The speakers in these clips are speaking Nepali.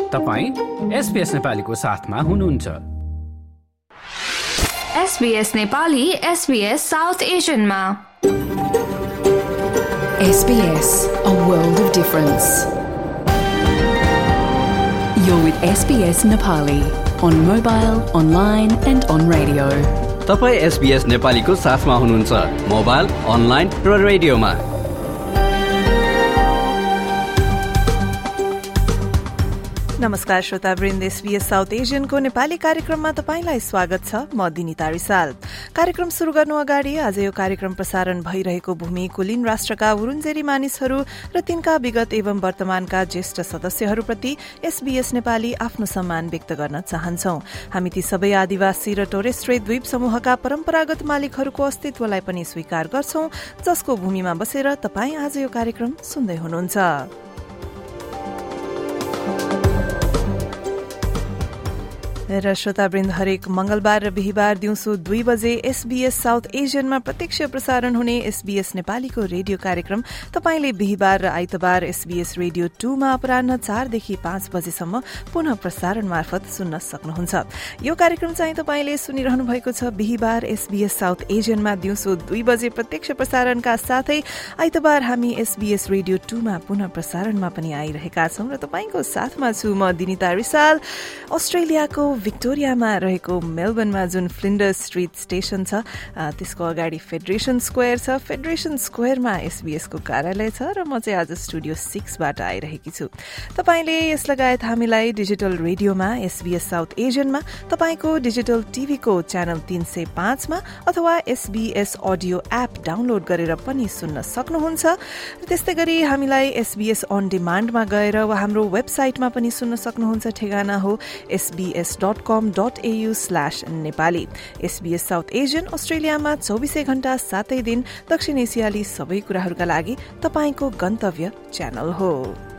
तपाईं SBS नेपालीको साथमा हुनुहुन्छ। SBS Nepali SBS South Asian-मा। SBS, a world of difference. You're with SBS Nepali on mobile, online and on radio. तपाईं SBS नेपालीको साथमा हुनुहुन्छ मोबाइल, अनलाइन र रेडियोमा। नमस्कार श्रोतावृन्द, SBS साउथ एशियनको नेपाली कार्यक्रममा तपाईंलाई स्वागत छ। म दिनिता रिसाल। कार्यक्रम शुरू गर्नु अगाडि आज यो कार्यक्रम प्रसारण भइरहेको भूमि कुलीन राष्ट्रका उरुन्जेरी मानिसहरू र तिनका विगत एवं वर्तमानका ज्येष्ठ सदस्यहरूप्रति SBS नेपाली आफ्नो सम्मान व्यक्त गर्न चाहन्छौ। हामी ती सबै आदिवासी र टोरेस स्ट्रेट द्वीप समूहका परम्परागत मालिकहरूको अस्तित्वलाई पनि स्वीकार गर्छौं, जसको भूमिमा बसेर तपाई आज यो कार्यक्रम सुन्दै हुनुहुन्छ। र श्रोतावृन्द, हरेक मंगलबार र बिहिबार दिउँसो 2 बजे SBS साउथ एशियनमा प्रत्यक्ष प्रसारण हुने SBS नेपालीको रेडियो कार्यक्रम तपाईंले बिहिबार र आइतबार SBS रेडियो 2 मा अपराह्न 4 देखि 5 बजेसम्म पुनः प्रसारण मार्फत सुन्न सक्नुहुन्छ। यो कार्यक्रम चाहिँ तपाईंले सुनिरहनु भएको छ बिहिबार SBS साउथ एशियनमा दिउँसो 2 बजे प्रत्यक्ष प्रसारणका साथै आइतबार हामी SBS रेडियो 2 मा पुनः प्रसारणमा पनि आइरहेका छौं र तपाईंको साथमा छु म दिनिता रिसाल। अस्ट्रेलियाको भिक्टोरियामा रहेको मेलबर्नमा जुन फ्लिन्डर्स स्ट्रीट स्टेशन छ त्यसको अगाडि फेडरेशन स्क्वायर छ। फेडरेशन स्क्वायरमा SBS को कार्यालय छ र म चाहिँ आज स्टुडियो 6 बाट आइरहेकी छु। तपाईंले यस लगायत हामीलाई डिजिटल रेडियोमा SBS साउथ एशियनमा, तपाईको डिजिटल टिभीको च्यानल 305 मा अथवा SBS अडियो एप डाउनलोड गरेर पनि सुन्न सक्नुहुन्छ। त्यस्तै गरी हामीलाई SBS अन डिमान्डमा गएर वा हाम्रो वेबसाइटमा पनि सुन्न सक्नुहुन्छ। ठेगाना हो sbs.com.au/nepali। SBS साउथ एशियन अस्ट्रेलियामा 24 घण्टा 7 दिन दक्षिण एसियाली सबै कुराहरूका लागि तपाईको गन्तव्य च्यानल हो।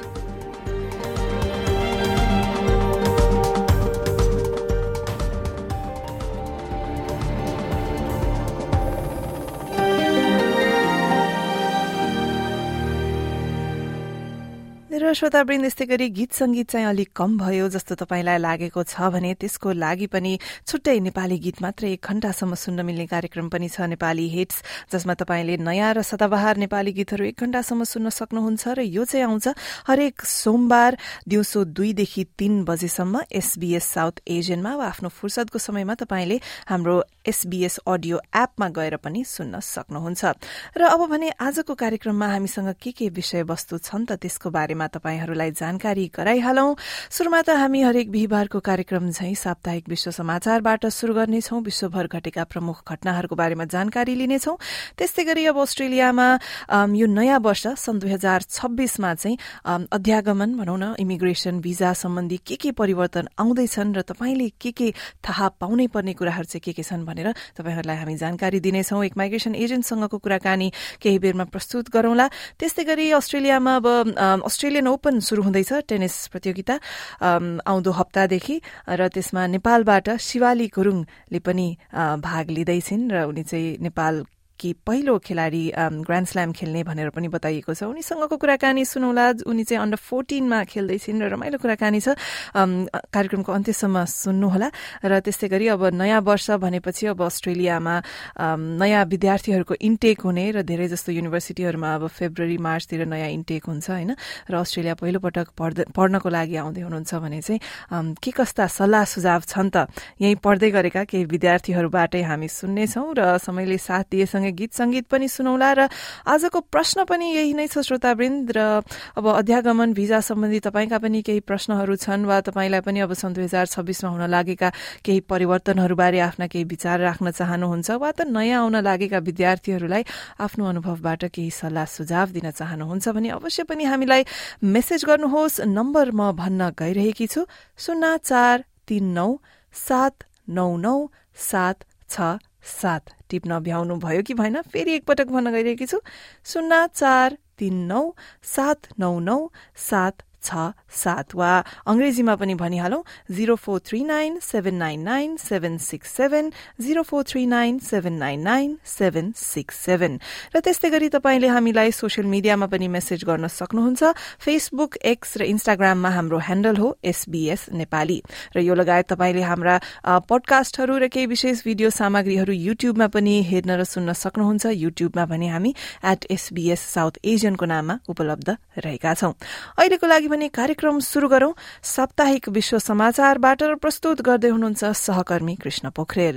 र श्रोतावृन्द, यस्तै गरी गीत संगीत चाहिँ अलिक कम भयो जस्तो तपाईलाई लागेको छ भने त्यसको लागि पनि छुट्टै नेपाली गीत मात्र 1 घण्टासम्म सुन्न मिल्ने कार्यक्रम पनि छ, नेपाली हिट्स, जसमा तपाईले नयाँ र सदाबहार नेपाली गीतहरू 1 घण्टासम्म सुन्न सक्नुहुन्छ। र यो चाहिँ आउँछ हरेक सोमबार दिउँसो 2 देखि 3 बजेसम्म SBS साउथ एशियनमा वा आफ्नो फुर्सदको समयमा तपाईले हाम्रो SBS अडियो एपमा गएर पनि सुन्न सक्नुहुन्छ। र अब भने आजको कार्यक्रममा हामीसँग के विषयवस्तु छन् त त्यसको बारेमा तपाईहरूलाई जानकारी गराइहालौं। सुरुमा त हामी हरेक बिहिबारको कार्यक्रम झैं साप्ताहिक विश्व समाचारबाट शुरू गर्नेछौं। विश्वभर घटेका प्रमुख घटनाहरूको बारेमा जानकारी लिनेछौं। त्यस्तै गरी अब अस्ट्रेलियामा यो नयाँ वर्ष सन् 2026 मा चाहिँ अध्यागमन भनौं न, इमिग्रेसन, भिजा सम्बन्धी के परिवर्तन आउँदैछन् र तपाईले के थाहा पाउनै पर्ने कुराहरू चाहिँ के छन् भनेर तपाईहरूलाई हामी जानकारी दिनेछौं। एक माइग्रेसन एजेन्टसँगको कुराकानी केही बेरमा प्रस्तुत गरौंला। त्यस्तै गरी अस्ट्रेलियामा अब अस्ट्रेलियन ओपन शुरू हुँदैछ, टेनिस प्रतियोगिता आउँदो हप्तादेखि, र त्यसमा नेपालबाट शिवाली गुरुङले पनि भाग लिँदैछिन् र उनी चाहिँ नेपाल कि पहिलो खेलाडी ग्रान्ड स्ल्याम खेल्ने भनेर पनि बताइएको छ। उनीसँगको कुराकानी सुनौला। उनी चाहिँ अन्डर 14 मा खेल्दैछिन् र रमाइलो कुराकानी छ। कार्यक्रमको अन्त्यसम्म सुन्नुहोला। र त्यस्तै गरी अब नयाँ वर्ष भनेपछि अब अस्ट्रेलियामा नयाँ विद्यार्थीहरूको इन्टेक हुने र धेरै जस्तो युनिभर्सिटीहरूमा अब फेब्रुअरी मार्चतिर नयाँ इन्टेक हुन्छ हैन। र अस्ट्रेलिया पहिलो पटक पढ्नको लागि आउँदै हुनुहुन्छ भने चाहिँ के कस्ता सल्लाह सुझाव छन् त यही पढ्दै गरेका केही विद्यार्थीहरूबाटै हामी सुन्नेछौं। र समयले साथ दिएसँगै गीत संगीत पनि सुनौला। र आजको प्रश्न पनि यही नै छ श्रोतावृन्द। र अब अध्यागमन भिजा सम्बन्धी तपाईका पनि केही प्रश्नहरू छन् वा तपाईलाई पनि अब सन् 2026 मा हुन लागेका केही परिवर्तनहरू बारे आफ्ना केही विचार राख्न चाहनुहुन्छ वा त नयाँ आउन लागेका विद्यार्थीहरूलाई आफ्नो अनुभवबाट केही सल्लाह सुझाव दिन चाहनुहुन्छ भने अवश्य पनि हामीलाई मेसेज गर्नुहोस्। नम्बर म भन्न गइरहेकी छु 0439799767। टिप्न भ्याउनु भयो कि भएन, फेरि एकपटक भन्न गइरहेकी छु 04397997 0439667 वा अंग्रेजीमा पनि भनिहालौं 0439799767 0439799767 र त्यस्तै गरी तपाईले हामीलाई सोशल मिडियामा पनि मेसेज गर्न सक्नुहुन्छ। फेसबुक, एक्स र इन्स्टाग्राममा हाम्रो ह्यान्डल हो SBS नेपाली र यो लगायत तपाईले हाम्रा पोडकास्टहरू र केही विशेष भिडियो सामग्रीहरू युट्युबमा पनि हेर्न र सुन्न सक्नुहुन्छ। युट्युबमा भने हामी @SBS साउथ एशियन को नाममा उपलब्ध रहेका छौं। अहिलेको लागि भने कार्यक्रम शुरू गरौं। साप्ताहिक विश्व समाचारबाट प्रस्तुत गर्दै हुनुहुन्छ सहकर्मी कृष्ण पोखरेल।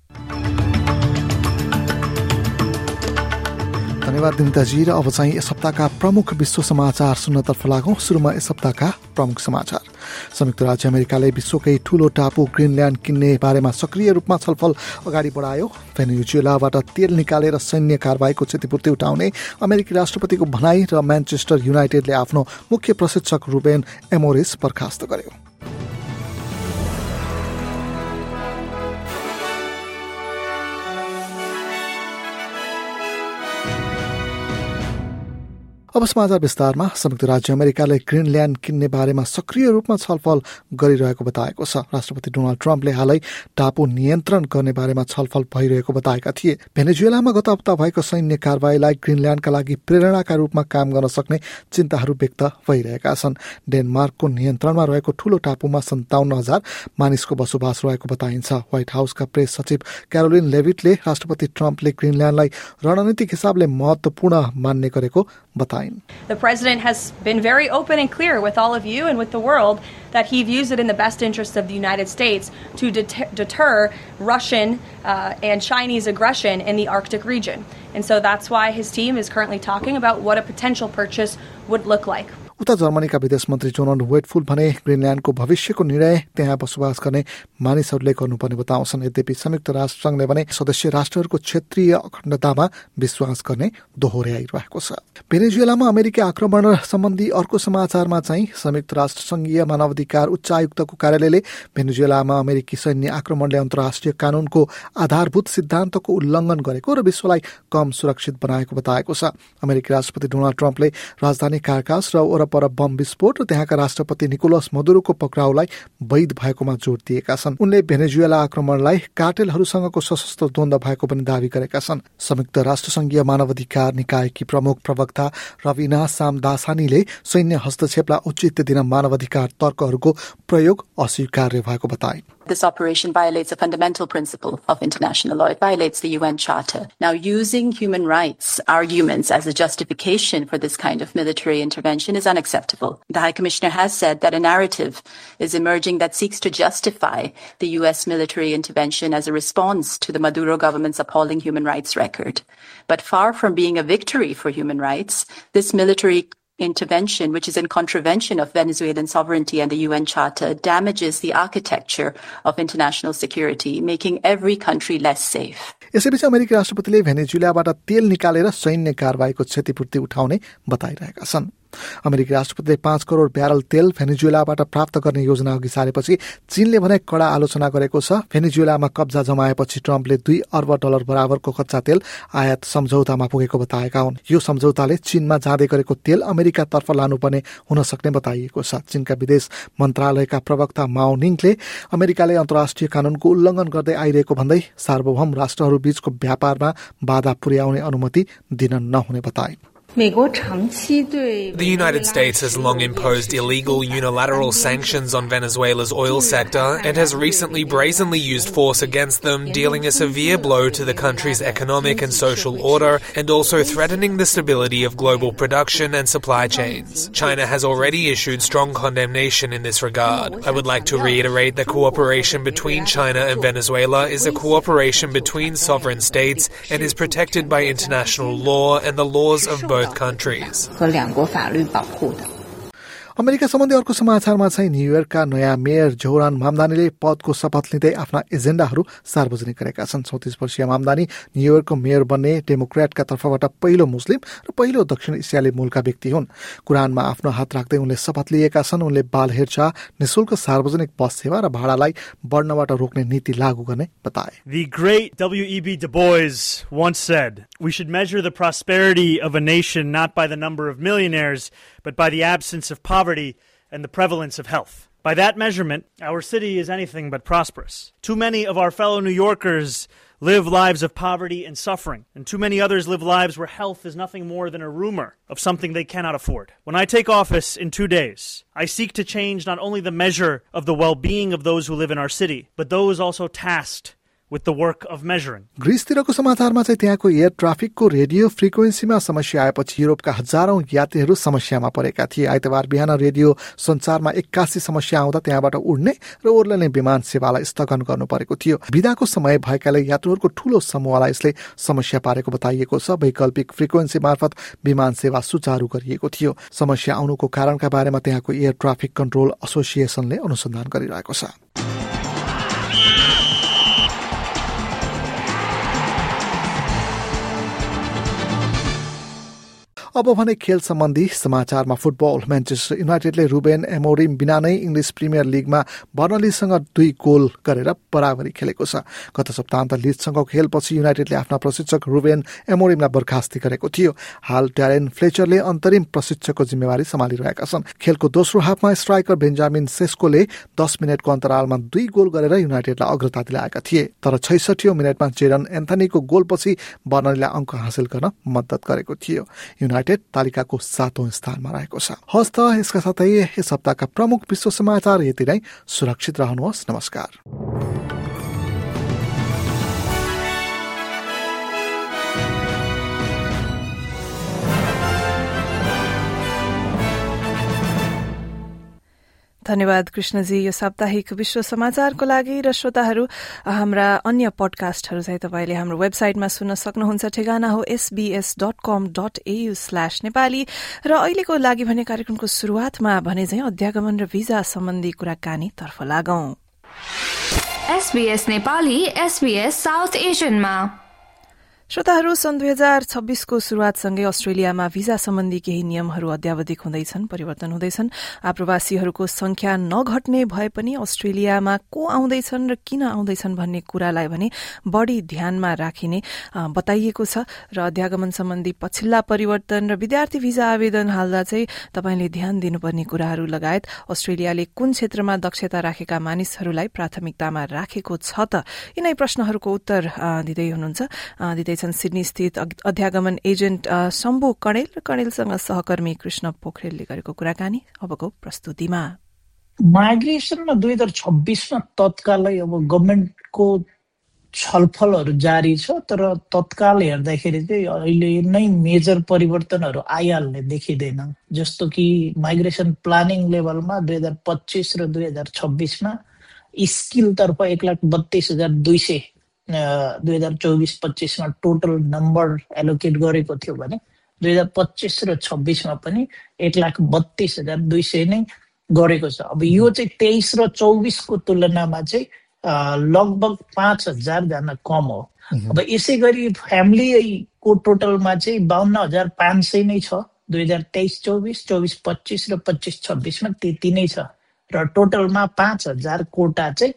धन्यवाद दिनताजी। र अब चाहिँ यस हप्ताका प्रमुख विश्व समाचार सुन्नतर्फ लागौं। सुरुमा यस हप्ताका प्रमुख समाचार। संयुक्त राज्य अमेरिकाले विश्वकै ठूलो टापु ग्रीनल्याण्ड किन्ने बारेमा सक्रिय रूपमा छलफल अगाडि बढायो। भेनेजुएलाबाट तेल निकालेर सैन्य कारबाहीको क्षतिपूर्ति उठाउने अमेरिकी राष्ट्रपतिको भनाई र म्यानचेस्टर युनाइटेडले आफ्नो मुख्य प्रशिक्षक रुबेन एमोरिस बर्खास्त गर्यो। अब समाचार विस्तारमा। संयुक्त राज्य अमेरिकाले ग्रीनल्याण्ड किन्ने बारेमा सक्रिय रूपमा छलफल गरिरहेको बताएको छ। राष्ट्रपति डोनाल्ड ट्रम्पले हालै टापु नियन्त्रण गर्ने बारेमा छलफल भइरहेको बताएका थिए। भेनेजुएलामा गत हप्ता भएको सैन्य कारबाहीलाई ग्रीनल्याण्डका लागि प्रेरणाका रूपमा काम गर्न सक्ने चिन्ताहरू व्यक्त भइरहेका छन्। डेनमार्कको नियन्त्रणमा रहेको ठूलो टापुमा 57,000 मानिसको बसोबास रहेको बताइन्छ। व्हाइट हाउसका प्रेस सचिव क्यारोलिन लेभिटले राष्ट्रपति ट्रम्पले ग्रीनल्याण्डलाई रणनीतिक हिसाबले महत्वपूर्ण मान्ने गरेको बताए। The president has been very open and clear with all of you and with the world that he views it in the best interest of the United States to deter Russian and Chinese aggression in the Arctic region. And so that's why his team is currently talking about what a potential purchase would look like. उता जर्मनीका विदेश मन्त्री जोनाल्ड वेटफुल भने ग्रीनल्याण्डको भविष्यको निर्णय त्यहाँ बसोबास गर्ने मानिसहरूले गर्नुपर्ने बताउँछन्। यद्यपि संयुक्त राष्ट्रसंघले भने सदस्य राष्ट्रहरूको क्षेत्रीय अखण्डतामा विश्वास गर्ने दोहोर्याइरहेको छ। भेनेजुएलामा अमेरिकी आक्रमण सम्बन्धी अर्को समाचारमा चाहिँ संयुक्त राष्ट्रसंघीय मानवाधिकार उच्च आयुक्तको कार्यालयले भेनेजुएलामा अमेरिकी सैन्य आक्रमणले अन्तर्राष्ट्रिय कानूनको आधारभूत सिद्धान्तको उल्लङ्घन गरेको र विश्वलाई कम सुरक्षित बनाएको बताएको छ। अमेरिकी राष्ट्रपति डोनाल्ड ट्रम्पले राजधानी कारकास र वरपर बम विस्फोट र त्यहाँका राष्ट्रपति निकोलस मदुरोको पक्राउलाई वैध भएकोमा जोड दिएका छन्। उनले भेनेजुएला आक्रमणलाई कार्टेलहरूसँगको सशस्त्र द्वन्द्व भएको पनि दावी गरेका छन्। संयुक्त राष्ट्रसंघीय मानवाधिकार निकायकी प्रमुख प्रवक्ता रविना सामदासानीले सैन्य हस्तक्षेपलाई औचित्य दिन मानवाधिकार तर्कहरूको प्रयोग अस्वीकार्य भएको बताए। This operation violates a fundamental principle of international law. It violates the UN Charter. Now, using human rights arguments as a justification for this kind of military intervention is unacceptable. The High Commissioner has said that a narrative is emerging that seeks to justify the US military intervention as a response to the Maduro government's appalling human rights record. But far from being a victory for human rights, this military intervention, which is in contravention of Venezuelan sovereignty and the UN Charter, damages the architecture of international security, making every country less safe. यसैबीच अमेरिकी राष्ट्रपतिले भेनेजुएलाबाट तेल निकालेर सैन्य कारबाहीको क्षतिपूर्ति उठाउने बताइरहेका छन्। अमेरिकी राष्ट्रपतिले 5 करोड ब्यारल तेल भेनेजुएलाबाट प्राप्त गर्ने योजना अघि सारेपछि चीनले भने कड़ा आलोचना गरेको छ। भेनेजुएलामा कब्जा जमाएपछि ट्रम्पले $2 अर्ब बराबरको कच्चा तेल आयात सम्झौतामा पुगेको बताएका हुन्। यो सम्झौताले चीनमा जाँदै गरेको तेल अमेरिकातर्फ लानुपर्ने हुन सक्ने बताइएको छ। चीनका विदेश मन्त्रालयका प्रवक्ता माओ निङले अमेरिकाले अन्तर्राष्ट्रिय कानूनको उल्लङ्घन गर्दै आइरहेको भन्दै सार्वभौम राष्ट्रहरू बीचको व्यापारमा बाधा पुर्याउने अनुमति दिन नहुने बताए। The United States has long imposed illegal unilateral sanctions on Venezuela's oil sector and has recently brazenly used force against them, dealing a severe blow to the country's economic and social order and also threatening the stability of global production and supply chains. China has already issued strong condemnation in this regard. I would like to reiterate that cooperation between China and Venezuela is a cooperation between sovereign states and is protected by international law and the laws of both countries. America सम्बन्धी अर्को समाचारमा चाहिँ न्यूयोर्कका नयाँ मेयर जोहरान मामदानीले पदको शपथ लिँदै आफ्ना एजेन्डाहरू सार्वजनिक गरेका छन्। 34 वर्षीय मामदानी न्यूयोर्कको मेयर बन्ने डेमोक्रेटका तर्फबाट पहिलो मुस्लिम र पहिलो दक्षिण एसियाली मूलका व्यक्ति हुन्। कुरानमा आफ्नो हात राख्दै उनले शपथ लिएका छन्। उनले बाल हेरचाह, निशुल्क सार्वजनिक बस सेवा र भाडालाई बढ्नबाट रोक्ने नीति लागू गर्ने बताए। The great W.E.B. Du Bois once said, "We should measure the prosperity of a nation not by the number of millionaires, but by the absence of poverty and the prevalence of health. By that measurement, our city is anything but prosperous. Too many of our fellow New Yorkers live lives of poverty and suffering, and too many others live lives where health is nothing more than a rumor of something they cannot afford. When I take office in 2 days, I seek to change not only the measure of the well-being of those who live in our city, but those also tasked with the work of measuring. ग्रीसतिरको समाचारमा चाहिँ त्यहाँको एयर ट्राफिकको रेडियो फ्रिक्वेन्सीमा समस्या आएपछि युरोपका हजारौं यात्रीहरू समस्यामा परेका थिए। आइतबार बिहान रेडियो सञ्चारमा 81 समस्या आउँदा त्यहाँबाट उड्ने र ओर्लने विमान सेवालाई स्थगन गर्नु परेको थियो। बिदाको समय भएकाले यात्रुहरूको ठूलो समूहलाई यसले समस्या पारेको बताइएको छ। वैकल्पिक फ्रिक्वेन्सी मार्फत विमान सेवा सुचारू गरिएको थियो। समस्या आउनुको कारणका बारेमा त्यहाँको एयर ट्राफिक कन्ट्रोल एसोसिएसनले अनुसन्धान गरिरहेको छ। अब भने खेल सम्बन्धी समाचारमा फुटबल म्यान्चेस्टर युनाइटेडले रुबेन एमोरिम बिना नै इङ्ग्लिस प्रिमियर लिगमा बर्नलीसँग 2 गोल गरेर बराबरी खेलेको छ। गत सप्ताहन्त लिड्ससँगको खेलपछि युनाइटेडले आफ्ना प्रशिक्षक रुबेन एमोरिमलाई बर्खास्ती गरेको थियो। हाल ड्यारेन फ्लेचरले अन्तरिम प्रशिक्षकको जिम्मेवारी सम्हालिरहेका छन्। खेलको दोस्रो हाफमा स्ट्राइकर बेन्जामिन सेस्कोले 10 मिनटको अन्तरालमा 2 गोल गरेर युनाइटेडलाई अग्रता दिलाएका थिए। तर 66औं मिनटमा जेरन एन्थनीको गोलपछि बर्नलीलाई अङ्क हासिल गर्न मद्दत गरेको थियो। तालिकाको 7औं स्थानमा रहेको छ। हस् त यसका साथै यस हप्ताका प्रमुख विश्व समाचार यति नै। सुरक्षित रहनुहोस्। नमस्कार। धन्यवाद कृष्णजी यो साप्ताहिक विश्व समाचारको लागि। र श्रोताहरू, हाम्रा अन्य पडकास्टहरू चाहिँ तपाईले हाम्रो वेबसाइटमा सुन्न सक्नुहुन्छ। ठेगाना हो sbs.com.au/नेपाली। र अहिलेको लागि भने कार्यक्रमको शुरूआतमा भने चाहिँ अध्यागमन र भिजा सम्बन्धी कुराकानी तर्फ लागौं। SBS नेपाली SBS साउथ एशियनमा। श्रोताहरू, सन् 2026 को शुरूआतसँगै अस्ट्रेलियामा भिजा सम्बन्धी केही नियमहरू अध्यावधिक हुँदैछन्, परिवर्तन हुँदैछन्। आप्रवासीहरूको संख्या नघट्ने भए पनि अस्ट्रेलियामा को आउँदैछन् र किन आउँदैछन् भन्ने कुरालाई भने बढ़ी ध्यानमा राखिने बताइएको छ। र अध्यागमन सम्बन्धी पछिल्ला परिवर्तन र विद्यार्थी भिजा आवेदन हाल्दा चाहिँ तपाईले ध्यान दिनुपर्ने कुराहरू लगायत अस्ट्रेलियाले कुन क्षेत्रमा दक्षता राखेका मानिसहरूलाई प्राथमिकतामा राखेको छ त, यिनै प्रश्नहरूको उत्तर दिँदैछन् सिडनी स्थित अध्यागमन एजेन्ट शम्भु कणेल र कणेलसँग सहकर्मी कृष्ण पोखरेलले गरेको कुराकानी अबको प्रस्तुतिमा। माइग्रेसनमा 2026मा तत्कालै अब गभर्नमेन्टको छलफलहरू जारी छ, तर तत्काल हेर्दाखेरि चाहिँ अहिले नै मेजर परिवर्तनहरू आइहाल्ने देखिँदैन। जस्तो कि माइग्रेसन प्लानिङ लेभलमा 2025 र 2026मा स्किलतर्फ 1,32,200 2024-25मा टोटल नम्बर एलोकेट गरेको थियो भने 2025 र 26मा पनि 1,32,200 नै गरेको छ। अब यो चाहिँ 23 र 24 को तुलनामा चाहिँ लगभग 5,000 जना कम हो। अब यसै गरी फ्यामिलीको टोटलमा चाहिँ 52,500 नै छ 2023-24, 24-25 र 25-26मा त्यति नै छ। र टोटलमा 5,000 कोटा चाहिँ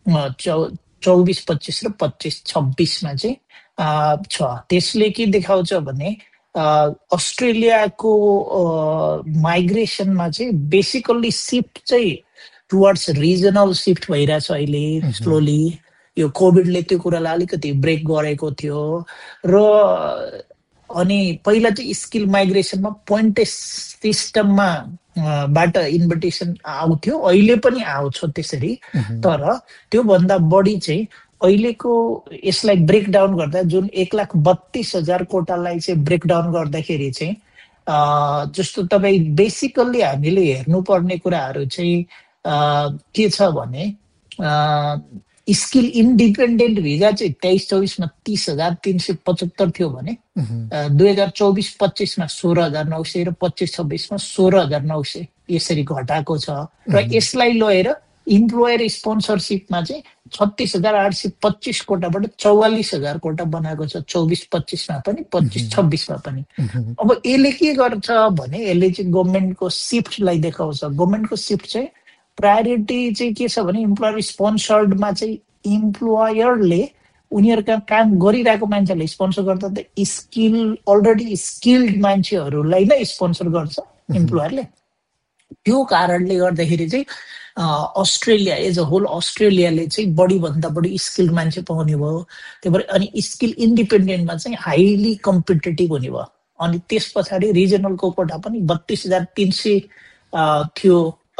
24-25 र 25-26मा चाहिँ छ। त्यसले के देखाउँछ भने अस्ट्रेलियाको माइग्रेसनमा चाहिँ बेसिकल्ली शिफ्ट चाहिँ टुवर्ड्स रिजनल शिफ्ट भइरहेछ अहिले स्लोली। यो कोभिडले त्यो कुरालाई अलिकति ब्रेक गरेको थियो। र अनि पहिला चाहिँ स्किल माइग्रेसनमा पोइन्टेज सिस्टममा बाट इन्भिटेसन आउँथ्यो, अहिले पनि आउँछ त्यसरी। तर त्यो भन्दा बढी चाहिँ अहिलेको यसलाई ब्रेकडाउन गर्दा जुन 1,32,000 कोटालाई चाहिँ ब्रेकडाउन गर्दाखेरि चाहिँ जस्तो तपाईँ बेसिकल्ली हामीले हेर्नुपर्ने कुराहरू चाहिँ के छ भने स्किल इन्डिपेन्डेन्ट भिजा चाहिँ 23-24मा 30,375 थियो भने 2024-25मा 16,900 र 25-26मा 16,900 यसरी घटाएको छ। र यसलाई लिएर इम्प्लोयर स्पोन्सरसिपमा चाहिँ 36,825 कोटाबाट 44,000 कोटा बनाएको छ 24-25मा पनि 25-26मा पनि। अब यसले के गर्छ भने यसले चाहिँ गभर्मेन्टको सिफ्टलाई देखाउँछ। गभर्मेन्टको सिफ्ट चाहिँ प्रायोरिटी चाहिँ के छ भने इम्प्लोयर स्पोन्सर्डमा चाहिँ इम्प्लोयरले उनीहरूका काम गरिरहेको मान्छेहरूले स्पोन्सर गर्दा त अलरेडी स्किल्ड मान्छेहरूलाई नै स्पोन्सर गर्छ इम्प्लोयरले। त्यो कारणले गर्दाखेरि चाहिँ अस्ट्रेलिया एज अ होल अस्ट्रेलियाले चाहिँ बढीभन्दा बढी स्किल्ड मान्छे पाउने भयो। त्यही भएर अनि स्किल इन्डिपेन्डेन्टमा चाहिँ हाइली कम्पिटेटिभ हुने भयो। अनि त्यस पछाडि रिजनलको कोटा पनि 32,300 थियो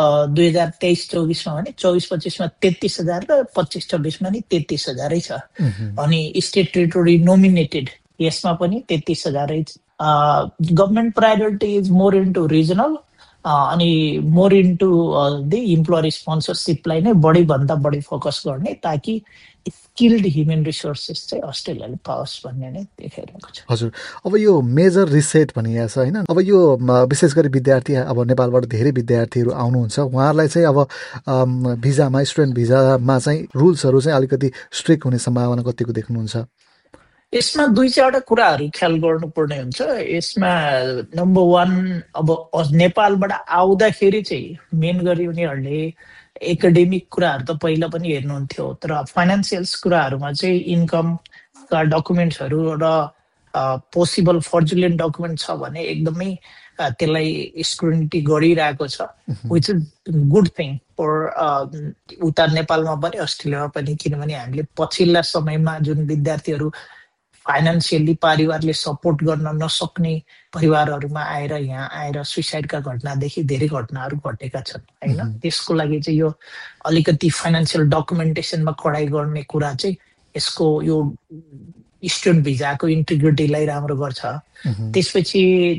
2023-24 भने 24-25 33,000 र 25-26 नि 33,000 छ। अनि स्टेट टेरिटोरी नोमिनेटेड यसमा पनि 33,000 छ। Government priority is more into regional अनि मोर इन्टु द इम्प्लोयर स्पोन्सरसिपलाई नै बढीभन्दा बढी फोकस गर्ने ताकि स्किल्ड ह्युमन रिसोर्सेस चाहिँ अस्ट्रेलियाले पाओस् भन्ने नै देखाइरहेको छ। हजुर, अब यो मेजर रिसेट भनिएको छ होइन, अब यो विशेष गरी विद्यार्थी अब नेपालबाट धेरै विद्यार्थीहरू आउनुहुन्छ, उहाँहरूलाई चाहिँ अब भिजामा स्टुडेन्ट भिजामा चाहिँ रुल्सहरू चाहिँ अलिकति स्ट्रिक्ट हुने सम्भावना कतिको देख्नुहुन्छ? यसमा 2-4 कुराहरू ख्याल गर्नुपर्ने हुन्छ। यसमा नम्बर 1 अब नेपालबाट आउँदाखेरि चाहिँ मेन गरी उनीहरूले एकाडेमिक कुराहरू त पहिला पनि हेर्नुहुन्थ्यो, तर फाइनेन्सियल कुराहरूमा चाहिँ इन्कमका डकुमेन्ट्सहरू र पोसिबल फर्जुलेन्ट डकुमेन्ट छ भने एकदमै त्यसलाई स्क्रुटिनी गरिरहेको छ, which is good thing for उता नेपालमा पनि अस्ट्रेलियामा पनि। किनभने हामीले पछिल्ला समयमा जुन विद्यार्थीहरू फाइनेन्सियली परिवारले सपोर्ट गर्न नसक्ने परिवारहरूमा आएर यहाँ आएर सुइसाइडका घटनादेखि धेरै घटनाहरू घटेका छन् होइन। त्यसको लागि चाहिँ यो अलिकति फाइनेन्सियल डकुमेन्टेसनमा कडाइ गर्ने कुरा चाहिँ यसको यो स्टुडेन्ट भिजाको इन्टिग्रिटीलाई राम्रो गर्छ। त्यसपछि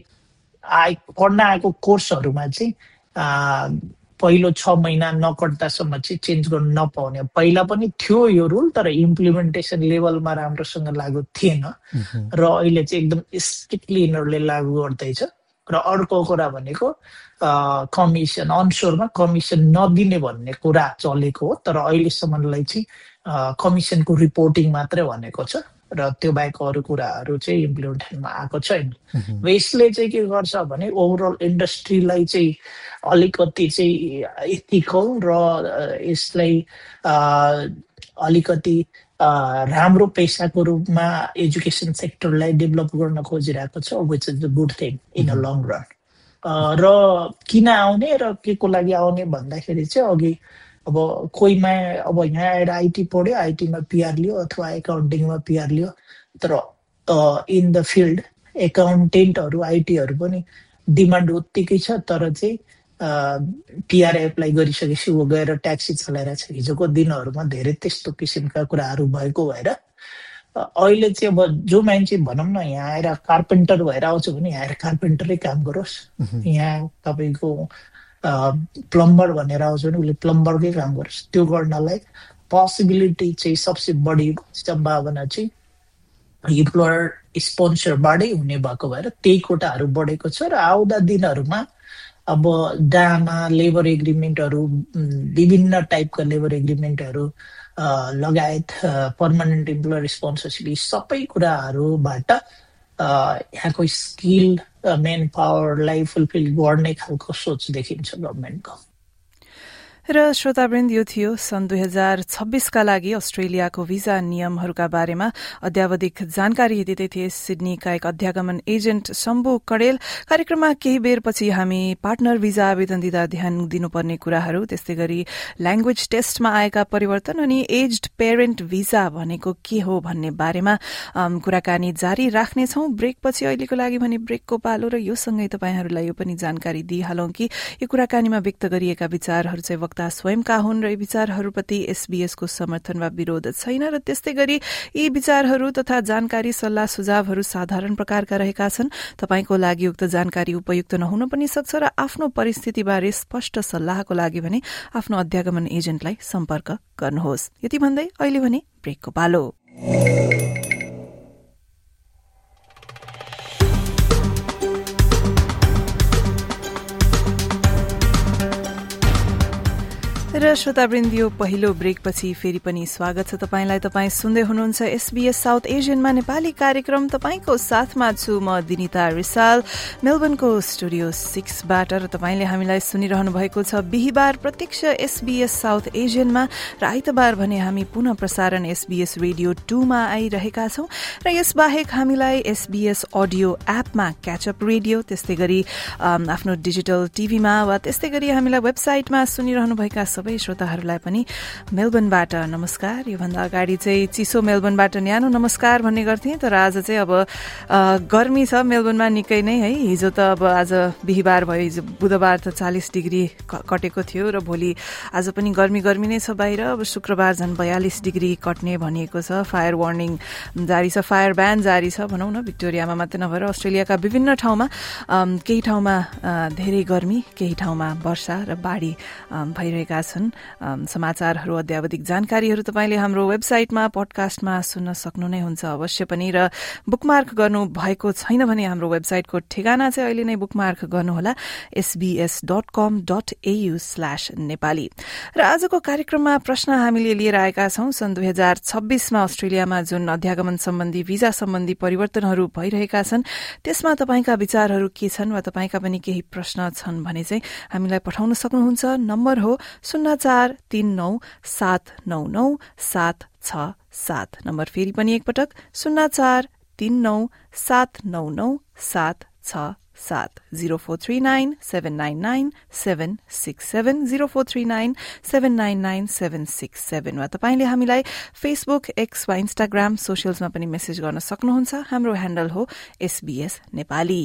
पढ्न आएको कोर्सहरूमा चाहिँ पहिलो 6 महिना नकट्दासम्म चाहिँ चेन्ज गर्न नपाउने। पहिला पनि थियो यो रुल, तर इम्प्लिमेन्टेसन लेभलमा राम्रोसँग लागु थिएन र अहिले चाहिँ एकदम स्ट्रिक्टली यिनीहरूले लागु गर्दैछ। र अर्को कुरा भनेको कमिसन, अनसोरमा कमिसन नदिने भन्ने कुरा चलेको हो, तर अहिलेसम्मलाई चाहिँ कमिसनको रिपोर्टिङ मात्रै भनेको छ र त्यो बाहेक अरू कुराहरू चाहिँ इम्प्लिमेन्टेसनमा आएको छैन। यसले चाहिँ के गर्छ भने ओभरअल इन्डस्ट्रीलाई चाहिँ अलिकति चाहिँ एथिकल र यसलाई अलिकति राम्रो पेसाको रूपमा एजुकेसन सेक्टरलाई डेभलप गर्न खोजिरहेको छ, which is the good thing in a long run. र किन आउने र के को लागि आउने भन्दाखेरि चाहिँ अघि अब कोहीमा अब यहाँ आएर आइटी पढ्यो, आइटीमा पिआर लियो अथवा एकाउन्टिङमा पिआर लियो, तर इन द फिल्ड एकाउन्टेन्टहरू आइटीहरू पनि डिमान्ड उत्तिकै छ, तर चाहिँ पिआर एप्लाई गरिसकेपछि ऊ गएर ट्याक्सी चलाइरहेको छ। हिजोको दिनहरूमा धेरै त्यस्तो किसिमका कुराहरू भएको भएर अहिले चाहिँ अब जो मान्छे भनौँ न यहाँ आएर कार्पेन्टर भएर आउँछ भने यहाँ आएर कार्पेन्टरै काम गरोस्, यहाँ तपाईँको प्लम्बर भनेर आउँछ भने उसले प्लम्बरकै काम गरोस्। त्यो गर्नलाई पोसिबिलिटी चाहिँ सबसे बढी सम्भावना चाहिँ इम्प्लोयर स्पोन्सरबाटै हुने भएको भएर त्यही कोटाहरू बढेको छ। र आउँदा दिनहरूमा अब डामा लेबर एग्रिमेन्टहरू, विभिन्न टाइपका लेबर एग्रिमेन्टहरू लगायत पर्मानेन्ट इम्प्लोयर स्पोन्सरसिप सबै कुराहरूबाट यहाँको स्किल मेन पावरलाई फुलफिल गर्ने खालको सोच देखिन्छ गभर्मेन्टको। र श्रोतावृन्द, यो थियो सन् 2026का लागि अस्ट्रेलियाको भिजा नियमहरूका बारेमा अध्यावधिक जानकारी दिँदै थिए सिडनीका एक अध्यागमन एजेन्ट शम्भु कडेल। कार्यक्रममा केही बेरपछि हामी पार्टनर भिजा आवेदन दिँदा ध्यान दिनुपर्ने कुराहरू, त्यस्तै गरी ल्याङ्ग्वेज टेस्टमा आएका परिवर्तन अनि एज्ड पेरेन्ट भिजा भनेको के हो भन्ने बारेमा कुराकानी जारी राख्नेछौं। ब्रेकपछि अहिलेको लागि भने ब्रेकको पालो र यो सँगै तपाईहरूलाई यो पनि जानकारी दिइहालौं कि यो कुराकानीमा व्यक्त गरिएका विचारहरू चाहिँ स्वयंका हुन् र यी विचारहरूप्रति एसबीएसको समर्थन वा विरोध छैन। र त्यस्तै गरी यी विचारहरू तथा जानकारी सल्लाह सुझावहरू साधारण प्रकारका रहेका छन्। तपाईको लागि उक्त जानकारी उपयुक्त नहुन पनि सक्छ र आफ्नो परिस्थितिबारे स्पष्ट सल्लाहको लागि भने आफ्नो अध्यागमन एजेन्टलाई सम्पर्क गर्नुहोस्। यति भन्दै अहिले भने ब्रेकको पालो। र श्रोतावृन्द यो पहिलो ब्रेकपछि फेरि पनि स्वागत छ तपाईंलाई। तपाईं सुन्दै हुनुहुन्छ SBS साउथ एशियनमा नेपाली कार्यक्रम। तपाईंको साथमा छु म दिनिता रिसाल मेलबर्नको स्टुडियो 6 बाट र तपाईंले हामीलाई सुनिरहनु भएको छ बिहीबार प्रत्यक्ष SBS साउथ एशियनमा र आइतबार भने हामी पुनः प्रसारण SBS रेडियो 2 मा आइरहेका छौं र यसबाहेक हामीलाई SBS अडियो एपमा क्याचअप रेडियो, त्यस्तै गरी आफ्नो डिजिटल टिभीमा वा त्यस्तै गरी हामीलाई वेबसाइटमा सुनिरहनुभएका सबै श्रोताहरूलाई पनि मेलबर्नबाट नमस्कार। योभन्दा अगाडि चाहिँ चिसो मेलबर्नबाट न्यानो नमस्कार भन्ने गर्थेँ, तर आज चाहिँ अब गर्मी छ मेलबर्नमा निकै नै है। हिजो त अब आज बिहीबार भयो, हिजो बुधबार त 40 डिग्री कटेको थियो र भोलि आज पनि गर्मी नै छ बाहिर। अब शुक्रबार झन् 42 डिग्री कट्ने भनिएको छ। फायर वार्निङ जारी छ, फायर ब्यान जारी छ भनौँ न। भिक्टोरियामा मात्रै नभएर अस्ट्रेलियाका विभिन्न ठाउँमा केही ठाउँमा धेरै गर्मी, केही ठाउँमा वर्षा र बाढी भइरहेका छन्। समाचारहरू अद्यावधिक जानकारीहरू तपाईले हाम्रो वेबसाइटमा पडकास्टमा सुन्न सक्नु नै हुन्छ अवश्य पनि। र बुकमार्क गर्नु भएको छैन भने हाम्रो वेबसाइटको ठेगाना चाहिँ अहिले नै बुकमार्क गर्नुहोला, sbs.com.au/नेपाली। र आजको कार्यक्रममा प्रश्न हामीले लिएर आएका छौं। सन् 2026 मा अस्ट्रेलियामा जुन अध्यागमन सम्बन्धी भिजा सम्बन्धी परिवर्तनहरू भइरहेका छन् त्यसमा तपाईका विचारहरू के छन् वा तपाईका पनि केही प्रश्न छन् भने चाहिँ हामीलाई पठाउन सक्नुहुन्छ। नम्बर हो 0439799767। नम्बर फेरि पनि एकपटक 0439799767। 0439799767 0439799767 वा तपाईले हामीलाई फेसबुक, एक्स वा इन्स्टाग्राम सोशल्समा पनि मेसेज गर्न सक्नुहुन्छ। हाम्रो ह्यान्डल हो SBS नेपाली।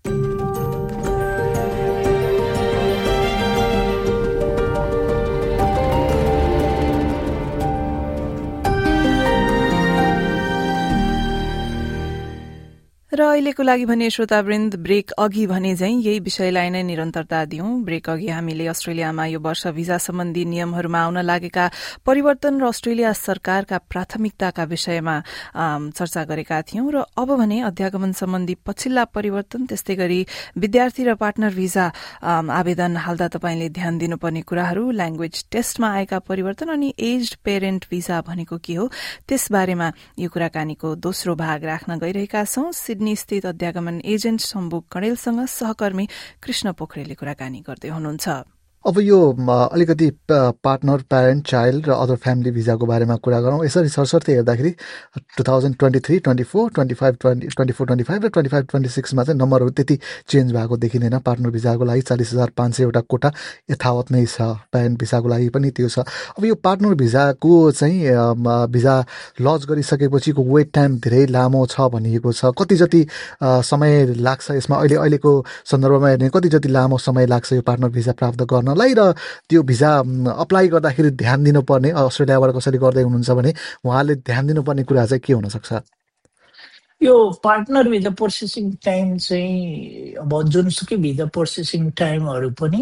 र अहिलेको लागि भने श्रोतावृन्द ब्रेक अघि भने चाहिँ यही विषयलाई नै निरन्तरता दिउँ। ब्रेक अघि हामीले अस्ट्रेलियामा यो वर्ष भिजा सम्बन्धी नियमहरूमा आउन लागेका परिवर्तन र अस्ट्रेलिया सरकारका प्राथमिकताका विषयमा चर्चा गरेका थियौं। र अब भने अध्यागमन सम्बन्धी पछिल्ला परिवर्तन, त्यस्तै गरी विद्यार्थी र पार्टनर भिजा आवेदन हाल्दा तपाईले ध्यान दिनुपर्ने कुराहरू, ल्याङ्ग्वेज टेस्टमा आएका परिवर्तन अनि एज्ड पेरेन्ट भिजा भनेको के हो त्यसबारेमा यो कुराकानीको दोस्रो भाग राख्न गइरहेका छौं। सिडनी स्थित अध्यागमन एजेन्ट शम्भु कणेलसँग सहकर्मी कृष्ण पोखरेलले कुराकानी गर्दै हुनुहुन्छ। अब यो अलिकति पार्टनर, प्यारेन्ट, चाइल्ड र अदर फ्यामिली भिजाको बारेमा कुरा गरौँ। यसरी सरसर्ती हेर्दाखेरि 2023, 24, 25, 24, 25 र 25, 26 मा चाहिँ नम्बरहरू त्यति चेन्ज भएको देखिँदैन। पार्टनर भिजाको लागि 40,500 एउटा कोटा यथावत नै छ, प्यारेन्ट भिजाको लागि पनि त्यो छ। अब यो पार्टनर भिजाको चाहिँ भिजा लज गरिसकेपछिको वेट टाइम धेरै लामो छ भनिएको छ। कति जति समय लाग्छ यसमा अहिलेको सन्दर्भमा हेर्ने, कति जति लामो समय लाग्छ यो पार्टनर भिजा प्राप्त गर्न र त्यो भिजा अप्लाई गर्दाखेरि ध्यान दिनुपर्ने, अस्ट्रेलियाबाट कसैले गर्दै हुनुहुन्छ भने उहाँले ध्यान दिनुपर्ने कुरा चाहिँ के हुन सक्छ? यो पार्टनर भिजा प्रोसेसिङ टाइम चाहिँ अब जुनसुकै भिजा प्रोसेसिङ टाइमहरू पनि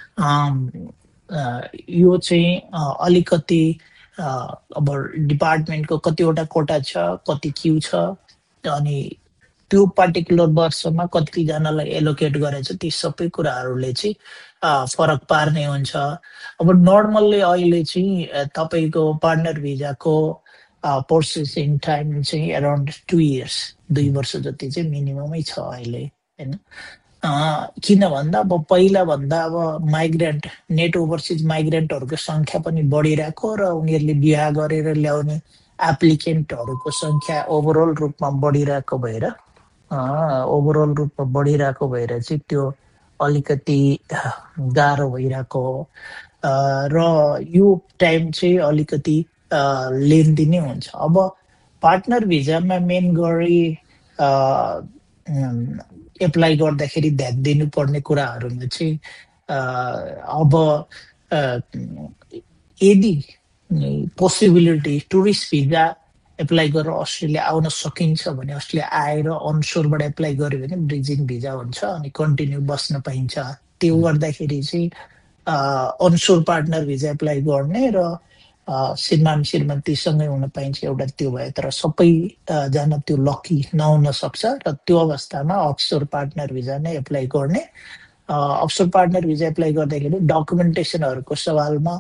यो चाहिँ अलिकति अब डिपार्टमेन्टको कतिवटा कोटा छ, कति क्यू छ, अनि त्यो पार्टिकुलर वर्षमा कतिजनालाई एलोकेट गरेछ, ती सबै कुराहरूले चाहिँ फरक पार्ने हुन्छ। अब नर्मल्ली अहिले चाहिँ तपाईँको पार्टनर भिजाको प्रोसेसिङ टाइम चाहिँ अराउन्ड 2 years, 2 वर्ष जति चाहिँ मिनिममै छ अहिले होइन। किन भन्दा अब पहिला भन्दा अब माइग्रेन्ट, नेट ओभरसिज माइग्रेन्टहरूको सङ्ख्या पनि बढिरहेको र उनीहरूले बिहा गरेर ल्याउने एप्लिकेन्टहरूको सङ्ख्या ओभरअल रूपमा बढिरहेको भएर चाहिँ त्यो अलिकति गाह्रो भइरहेको र यो टाइम चाहिँ अलिकति लेन्दी नै हुन्छ। अब पार्टनर भिजामा मेन गरी एप्लाई गर्दाखेरि ध्यान दिनुपर्ने कुराहरूमा चाहिँ अब यदि पोसिबिलिटी टुरिस्ट भिजा एप्लाई गरेर अस्ट्रेलिया आउन सकिन्छ भने अस्ट्रेलिया आएर अनसोरबाट एप्लाई गर्यो भने ब्रिजिङ भिजा हुन्छ अनि कन्टिन्यू बस्न पाइन्छ। त्यो गर्दाखेरि चाहिँ अनसोर पार्टनर भिजा एप्लाई गर्ने र श्रीमान श्रीमतीसँगै हुन पाइन्छ एउटा त्यो भयो। तर सबैजना त्यो लकी नहुन सक्छ र त्यो अवस्थामा अफसोर पार्टनर भिजा नै एप्लाई गर्ने। अफसोर पार्टनर भिजा एप्लाई गर्दाखेरि डकुमेन्टेसनहरूको सवालमा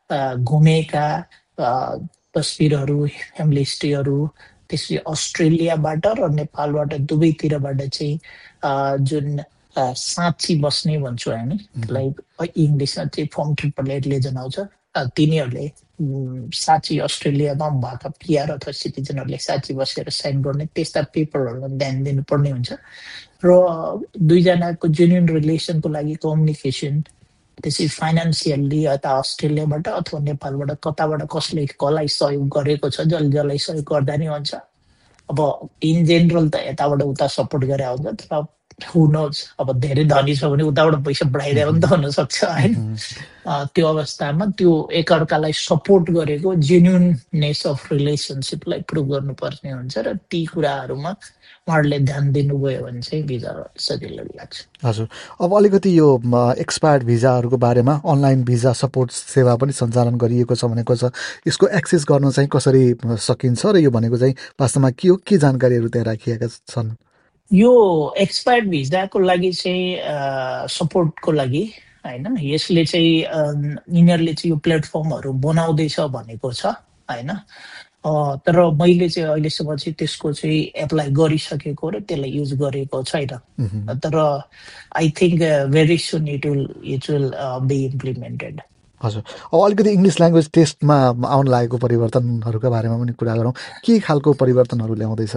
घुमेका तस्बिरहरू, फ्यामिली हिस्ट्रीहरू, त्यसपछि अस्ट्रेलियाबाट र नेपालबाट दुवैतिरबाट चाहिँ जुन साँची बस्ने भन्छौँ हामी, लाइक इङ्ग्लिसमा चाहिँ फर्म 888 लेजन आउँछ, तिनीहरूले साँची अस्ट्रेलियामा भएका पिआर अथवा सिटिजनहरूले साँची बसेर साइन गर्ने त्यस्ता पेपरहरूमा ध्यान दिनुपर्ने हुन्छ। र दुईजनाको जेन्युन रिलेसनको लागि कम्युनिकेसन, त्यसै फाइनेन्सियल्ली यता अस्ट्रेलियाबाट अथवा नेपालबाट कताबाट कसले कसलाई सहयोग गरेको छ, जसलाई सहयोग गर्दा नि हुन्छ। अब इन जेनरल त यताबाट उता सपोर्ट गरेर आउँछ, तर हु नोज, अब धेरै धनी छ भने उताबाट पैसा बढाइदिएर पनि त हुनसक्छ होइन। त्यो अवस्थामा त्यो एकअर्कालाई सपोर्ट गरेको जेन्युननेस अफ रिलेसनसिपलाई प्रुभ गर्नुपर्ने हुन्छ र ती कुराहरूमा उहाँहरूले ध्यान दिनुभयो भने चाहिँ भिजा सजिलो लाग्छ। हजुर, अब अलिकति यो एक्सपायर्ड भिजाहरूको बारेमा अनलाइन भिजा सपोर्ट सेवा पनि सञ्चालन गरिएको छ भनेको छ। यसको एक्सेस गर्न चाहिँ कसरी सकिन्छ र यो भनेको चाहिँ वास्तवमा के हो, के जानकारीहरू त्यहाँ राखिएका छन्? यो एक्सपायर्ड भिजाको लागि चाहिँ सपोर्टको लागि होइन, यसले चाहिँ यिनीहरूले चाहिँ यो प्लेटफर्महरू बनाउँदैछ भनेको छ होइन। तर मैले चाहिँ अहिलेसम्म चाहिँ त्यसको चाहिँ एप्लाई गरिसकेको र त्यसलाई युज गरेको छैन। तर I think very soon it will be implemented. हजुर, अब अलिकति इङ्ग्लिस ल्याङ्ग्वेज टेस्टमा आउन लागेको परिवर्तनहरूका बारेमा पनि कुरा गरौँ। के खालको परिवर्तनहरू ल्याउँदैछ?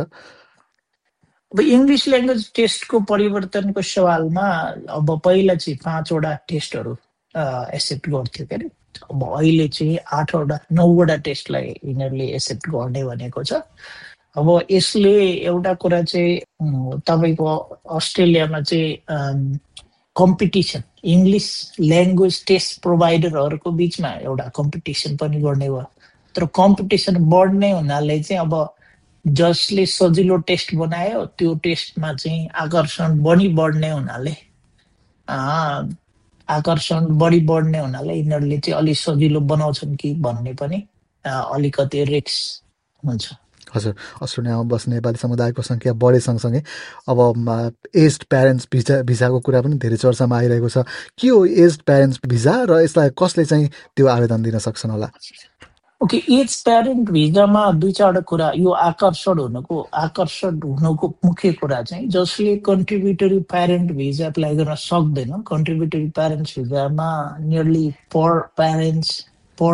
अब इङ्ग्लिस ल्याङ्ग्वेज टेस्टको परिवर्तनको सवालमा अब पहिला चाहिँ 5वटा टेस्टहरू एक्सेप्ट गर्थ्यो के अरे, अब अहिले चाहिँ 9वटा टेस्टलाई यिनीहरूले एक्सेप्ट गर्ने भनेको छ। अब यसले एउटा कुरा चाहिँ तपाईँको अस्ट्रेलियामा चाहिँ कम्पिटिसन, इङ्ग्लिस ल्याङ्ग्वेज टेस्ट प्रोभाइडरहरूको बिचमा एउटा कम्पिटिसन पनि गर्ने भयो। तर कम्पिटिसन बढ्ने हुनाले चाहिँ अब जसले सजिलो टेस्ट बनायो त्यो टेस्टमा चाहिँ आकर्षण बढ्ने हुनाले यिनीहरूले चाहिँ अलिक सजिलो बनाउँछन् कि भन्ने पनि अलिकति रिस्क हुन्छ। हजुर, अस्ट्रेलियामा बस्ने नेपाली समुदायको सङ्ख्या बढे सँगसँगै अब एज्ड प्यारेन्ट्स भिजाको कुरा पनि धेरै चर्चामा आइरहेको छ। के हो एज्ड प्यारेन्ट्स भिजा र यसलाई कसले चाहिँ त्यो आवेदन दिन सक्छन् होला? ओके, एज प्यारेन्ट भिजामा 2-4 कुरा। यो आकर्षण हुनुको मुख्य कुरा चाहिँ जसले कन्ट्रिब्युटरी प्यारेन्ट भिजा एप्लाई गर्न सक्दैन। कन्ट्रिब्युटरी प्यारेन्ट्स भिजामा nearly per parents per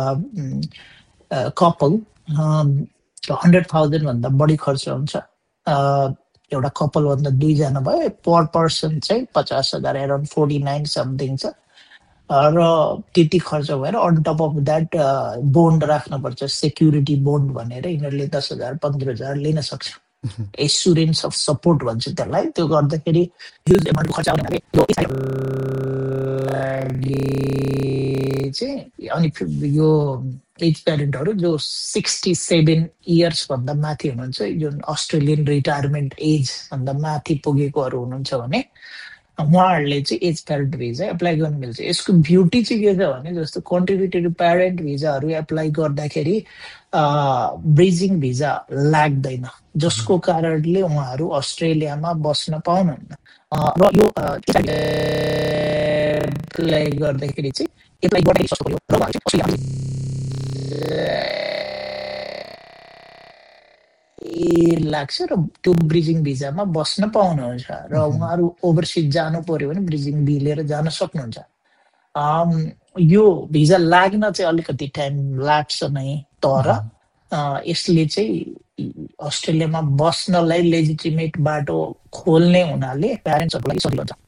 couple 100,000 भन्दा बढी खर्च हुन्छ। एउटा कपल भन्दा 2जना भयो, पर पर्सन चाहिँ 50,000 अराउन्ड 49 समथिङ छ। र त्यति खर्च भएर on top of that bond राख्नुपर्छ, सेक्युरिटी बोन्ड भनेर यिनीहरूले 10,000 15,000 लिन सक्छ। एस्युरेन्स अफ सपोर्ट भन्छ त्यसलाई। त्यो गर्दाखेरि ह्युज एमाउन्ट खर्च आउने चाहिँ अनि यो एज प्यारेन्टहरू जो 67 इयर्स भन्दा माथि हुनुहुन्छ, जुन अस्ट्रेलियन रिटायरमेन्ट एज भन्दा माथि पुगेकोहरू हुनुहुन्छ भने उहाँहरूले चाहिँ एज प्यारेन्ट भिजा एप्लाई गर्नु मिल्छ। यसको ब्युटी चाहिँ के छ भने जस्तो कन्ट्रिब्युटरी प्यारेन्ट भिजाहरू एप्लाई गर्दाखेरि ब्रिजिङ भिजा लाग्दैन, जसको कारणले उहाँहरू अस्ट्रेलियामा बस्न पाउनुहुन्न। र यो एप्लाई गर्दाखेरि चाहिँ एप्लाई गर्दै सस्तो भयो र लाग्छ र त्यो ब्रिजिङ भिजामा बस्न पाउनुहुन्छ र उहाँहरू ओभरसिज जानु पर्यो भने ब्रिजिङ बी लिएर जान सक्नुहुन्छ। यो भिजा लाग्न चाहिँ अलिकति टाइम लाग्छ नै, तर यसले चाहिँ अस्ट्रेलियामा बस्नलाई लेजिटिमेट बाटो खोल्ने हुनाले प्यारेन्ट्सहरूलाई सजिलो हुन्छ।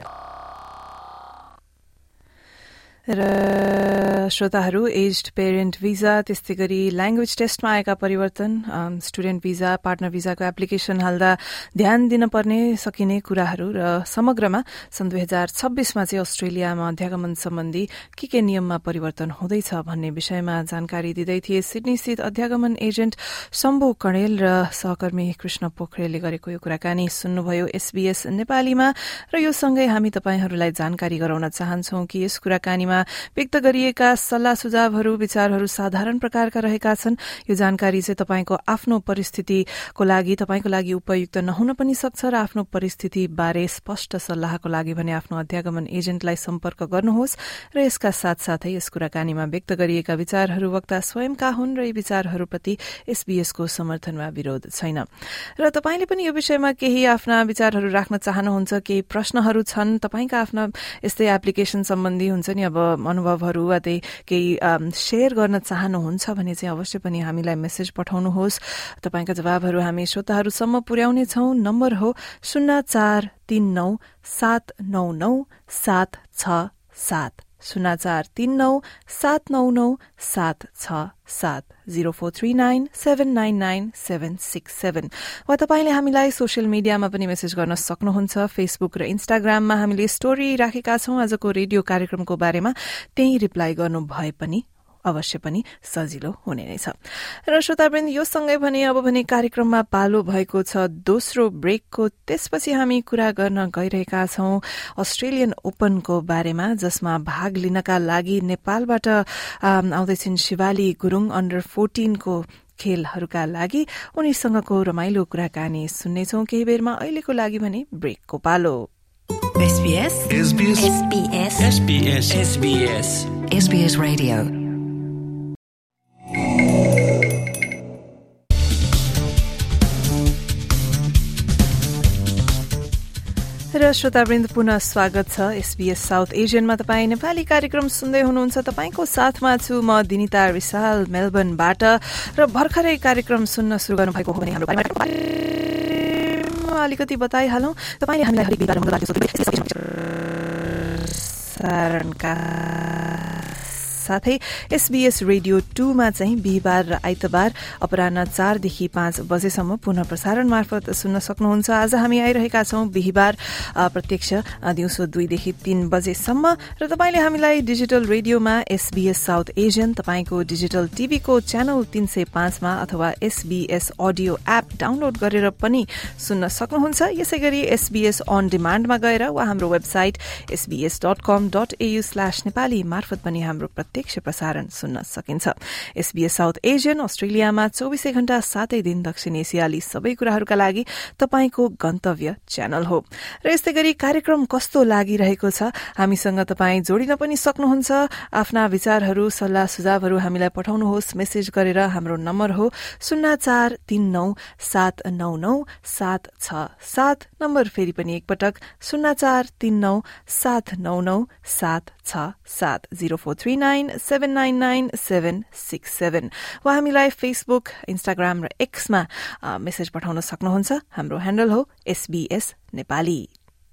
र श्रोताहरू, एज्ड पेरेन्ट भिजा, त्यस्तै गरी ल्याङ्ग्वेज टेस्टमा आएका परिवर्तन, स्टुडेन्ट भिजा, पार्टनर भिजाको एप्लिकेसन हाल्दा ध्यान दिन पर्ने सकिने कुराहरू र समग्रमा सन् 2026मा चाहिँ अस्ट्रेलियामा अध्यागमन सम्बन्धी के नियममा परिवर्तन हुँदैछ भन्ने विषयमा जानकारी दिँदै थिए सिडनी स्थित अध्यागमन एजेन्ट शम्भु कणेल र सहकर्मी कृष्ण पोखरेलले गरेको यो कुराकानी सुन्नुभयो SBS नेपालीमा। र यो सँगै हामी तपाईहरूलाई जानकारी गराउन चाहन्छौं कि यस कुराकानीमा कार्यक्रममा व्यक्त गरिएका सल्लाह सुझावहरू विचारहरू साधारण प्रकारका रहेका छन्। यो जानकारी चाहिँ तपाईको आफ्नो परिस्थितिको लागि उपयुक्त नहुन पनि सक्छ र आफ्नो परिस्थिति बारे स्पष्ट सल्लाहको लागि भने आफ्नो अध्यागमन एजेन्टलाई सम्पर्क गर्नुहोस् र यसका साथसाथै यस कुराकानीमा व्यक्त गरिएका विचारहरू वक्ता स्वयंका हुन् र यी विचारहरूप्रति एसबीएसको समर्थनमा विरोध छैन। र तपाईले पनि यो विषयमा केही आफ्ना विचारहरू राख्न चाहनुहुन्छ, केही प्रश्नहरू छन्, तपाईका आफ्ना यस्तै एप्लिकेसन सम्बन्धी हुन्छ नि अब अनुभवहरू वा त्यही केही शेयर गर्न चाहनुहुन्छ भने चाहिँ अवश्य पनि हामीलाई मेसेज पठाउनुहोस्। तपाईका जवाबहरू हामी श्रोताहरूसम्म पुर्याउनेछौं। नम्बर हो 0439799767 0439799767 0439799767 वा तपाईले हामीलाई सोशल मिडियामा पनि मेसेज गर्न सक्नुहुन्छ। फेसबुक र इन्स्टाग्राममा हामीले स्टोरी राखेका छौं आजको रेडियो कार्यक्रमको बारेमा, त्यही रिप्लाई गर्नु भए पनि अवश्य पनि सजिलो हुने नै छ। र श्रोतावृन्द, यो सँगै भने अब भने कार्यक्रममा पालो भएको छ दोस्रो ब्रेकको। त्यसपछि हामी कुरा गर्न गइरहेका छौं अस्ट्रेलियन ओपनको बारेमा, जसमा भाग लिनका लागि नेपालबाट आउँदैछिन् शिवाली गुरुङ अन्डर 14 को खेलहरूका लागि। उनीसँगको रमाइलो कुराकानी सुन्नेछौं केही बेरमा। अहिलेको लागि भने ब्रेकको पालो। SBS Radio. र श्रोतावृन्द, पुनः स्वागत छ एसबीएस साउथ एशियनमा। तपाईँ नेपाली कार्यक्रम सुन्दै हुनुहुन्छ। तपाईको साथमा छु म दिनिता रिसाल मेलबर्नबाट। र भर्खरै कार्यक्रम सुन्न शुरू गर्नुभएको हो भने हाम्रो अलिकति बताइहालौं। तपाईले हामीलाई हरेक बिहीबार सारणका साथै एसबीएस रेडियो 2 मा चाहिँ बिहीबार र आइतबार अपराह्न 4 देखि 5 बजेसम्म पुनः प्रसारण मार्फत सुन्न सक्नुहुन्छ। आज हामी आइरहेका छौं बिहीबार प्रत्यक्ष दिउँसो 2 देखि 3 बजेसम्म। र तपाईले हामीलाई डिजिटल रेडियोमा एसबीएस साउथ एशियन, तपाईको डिजिटल टीभीको च्यानल 305 मा अथवा एसबीएस अडियो एप डाउनलोड गरेर पनि सुन्न सक्नुहुन्छ। यसैगरी एसबीएस अन डिमान्डमा गएर वा हाम्रो वेबसाइट sbs.com.au/nepali मार्फत पनि हाम्रो प्रत्यक्ष प्रसारण सुन्न सकिन्छ। एसबीएस साउथ एशियन अस्ट्रेलियामा 24 घण्टा 7 दिन दक्षिण एसियाली सबै कुराहरूका लागि तपाईको गन्तव्य च्यानल हो। र यस्तै गरी कार्यक्रम कस्तो लागिरहेको छ हामीसँग तपाईँ जोडिन पनि सक्नुहुन्छ। आफ्ना विचारहरू सल्लाह सुझावहरू हामीलाई पठाउनुहोस् मेसेज गरेर। हाम्रो नम्बर हो 0439799767। नम्बर फेरि पनि एकपटक 0439799767 0439799767 वा हामीलाई फेसबुक, इन्स्टाग्राम र एक्समा मेसेज पठाउन सक्नुहुन्छ। हाम्रो ह्यान्डल हो SBS नेपाली।